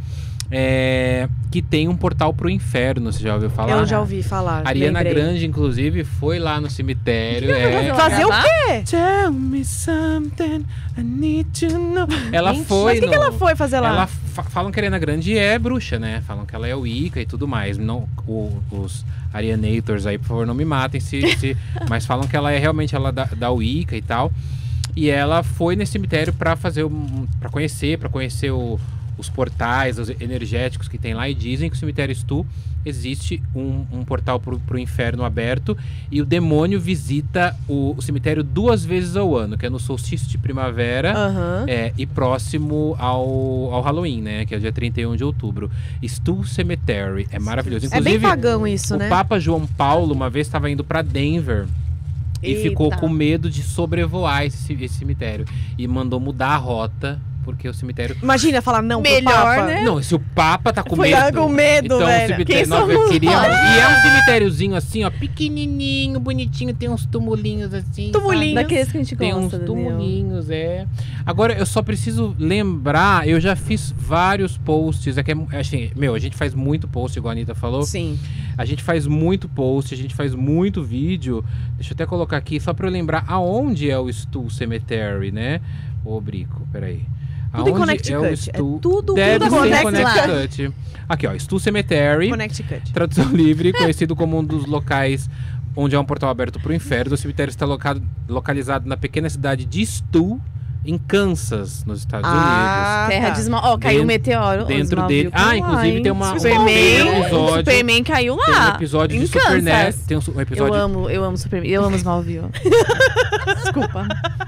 é, que tem um portal pro inferno. Você já ouviu falar? Eu já ouvi falar. Ariana lembrei. Grande, inclusive, foi lá no cemitério. É... Fazer o quê? Tell me something, I need to know. Ela Gente, foi. Mas o que, no... que ela foi fazer lá? Ela fa- falam que a Ariana Grande é bruxa, né? Falam que ela é Wicca e tudo mais. Não, o- os Arianators aí, por favor, não me matem, se, se- mas falam que ela é realmente ela da, da Wicca e tal. E ela foi nesse cemitério pra fazer, um, para conhecer, para conhecer o- os portais, os energéticos que tem lá. E dizem que o cemitério Stu existe um, um portal pro, pro inferno aberto e o demônio visita o, o cemitério duas vezes ao ano, que é no solstício de primavera. Aham. É, e próximo ao, ao Halloween, né? Que é o dia trinta e um de outubro. Stu Cemetery. É maravilhoso. É bem Inclusive, pagão isso, o né? Papa João Paulo uma vez estava indo para Denver e Eita. ficou com medo de sobrevoar esse, esse cemitério. E mandou mudar a rota, porque o cemitério... Imagina falar não pro Melhor, Papa. né? Não, se o Papa tá com Foi medo... com medo, então, velho. o cemitério... Quem nós somos queríamos- nós? E é um cemitériozinho assim, ó, pequenininho, bonitinho. Tem uns tumulinhos assim, Tumulinhos. sabe? Daqueles que a gente Tem gosta, uns Daniel. tumulinhos, é. Agora, eu só preciso lembrar, eu já fiz vários posts, é que é, assim, meu, a gente faz muito post, igual a Anitta falou. Sim. A gente faz muito post, a gente faz muito vídeo. Deixa eu até colocar aqui, só pra eu lembrar aonde é o Stu Cemetery, né? Ô, Brico, peraí. Tudo em Aonde Connecticut. é o É Stu... tudo- Deve tudo ser Connecticut. Connecticut. Aqui, ó, Stu Cemetery. Connecticut. Tradução livre, conhecido como um dos locais onde há um portal aberto para o inferno. O cemitério está locado, localizado na pequena cidade de Stu, em Kansas, nos Estados Ah, Terra tá. de Small. Ó, caiu um Dentro- meteoro. Unidos. Dentro Smallville dele. caiu Ah, lá, inclusive hein? tem uma, um Superman, episódio. Superman caiu Tem um lá. episódio em de Supernet. Kansas. Tem um, su- um episódio. Eu amo, eu amo Superman. Eu amo Smallville. Desculpa.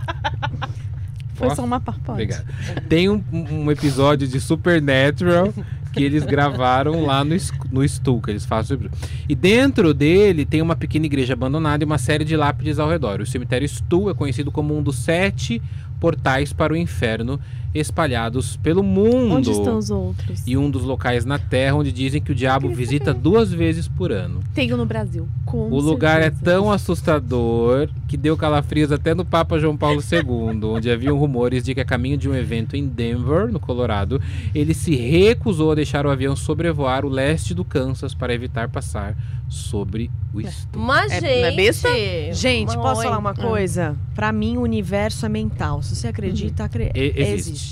Foi Posso? só uma par, pode. Obrigado. Tem um, um episódio de Supernatural que eles gravaram lá no, es- no Stu, que eles fazem. sobre- E dentro dele tem uma pequena igreja abandonada e uma série de lápides ao redor. O cemitério Stu é conhecido como um dos sete portais para o inferno espalhados pelo mundo. Onde estão os outros? E um dos locais na Terra onde dizem que o diabo visita duas vezes por ano. Tenho no Brasil. Com O lugar é certeza. tão assustador que deu calafrios até no Papa João Paulo segundo, onde haviam rumores de que a caminho de um evento em Denver, no Colorado, ele se recusou a deixar o avião sobrevoar o leste do Kansas para evitar passar sobre o Stu. Mas, É- gente... não é besta? Gente, posso Oi. falar uma coisa? Pra mim, o universo é mental. Se você acredita, acre... E- existe. existe.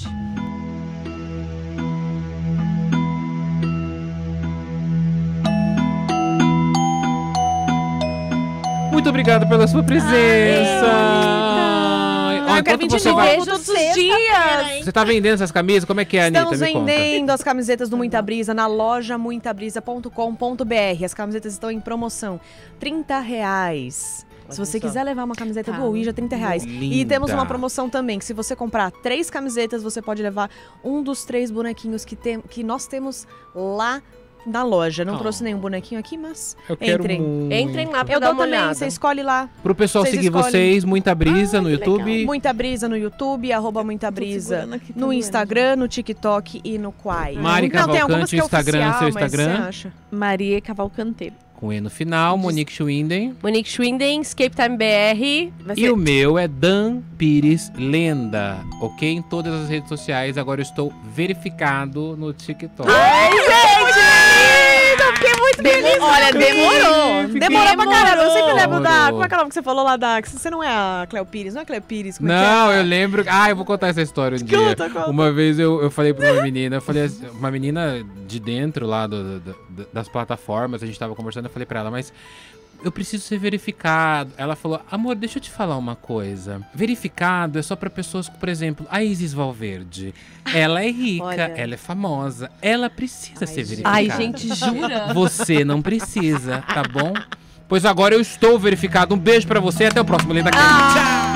Muito obrigado pela sua presença. Ai, ó, Eu quero vir enquanto de você novo vai... todos os dias. Você tá vendendo essas camisas? Como é que é, Anitta? Estamos Me conta. vendendo as camisetas do Muita Brisa na loja muita brisa ponto com ponto b r. As camisetas estão em promoção. trinta reais. Se você Olha só. quiser levar uma camiseta Tá. do Ouija, trinta reais. E Linda. temos uma promoção também, que se você comprar três camisetas, você pode levar um dos três bonequinhos que, tem, que nós temos lá na loja. Não Oh. trouxe nenhum bonequinho aqui, mas Eu quero entrem. muito. Entrem lá pra eu dar dou uma também. olhada. Você escolhe lá. Pro pessoal Vocês seguir escolhem. vocês, Muita Brisa Ah, no que YouTube. legal. Muita Brisa no YouTube, arroba Muita Brisa segurando aqui, tá no doendo. Instagram, no TikTok e no Quai. Mari Não, tem algumas Cavalcante, que é o Instagram, oficial, seu mas Instagram. você acha? Maria Cavalcante. Com E no final, Monique Schwinden. Monique Schwinden, Escape Time B R. Vai E ser o meu é Dan Pires Lenda, ok? Em todas as redes sociais. Agora eu estou verificado no TikTok. Ai, gente! Eu fiquei muito feliz. Olha, demorou. Fiquei- Demorou pra caramba. Eu sempre lembro da... Demorou. Como é que é o nome que você falou lá da... Você não é a Cleo Pires, não é a Cleo Pires? Como é que Não, é? eu lembro. Ah, eu vou contar essa história um dia. Conta, conta. Uma vez eu, eu falei pra uma menina, eu falei assim, uma menina de dentro lá do- do- do- das plataformas, a gente tava conversando, eu falei pra ela, mas eu preciso ser verificado. Ela falou, amor, deixa eu te falar uma coisa. Verificado é só pra pessoas, por exemplo, a Isis Valverde. Ela é rica, Olha. ela é famosa, ela precisa Ai, ser gente. verificada. Ai, gente, jura? Você não precisa, tá bom? Pois agora eu estou verificado. Um beijo pra você e até o próximo Lenda Cast. Tchau!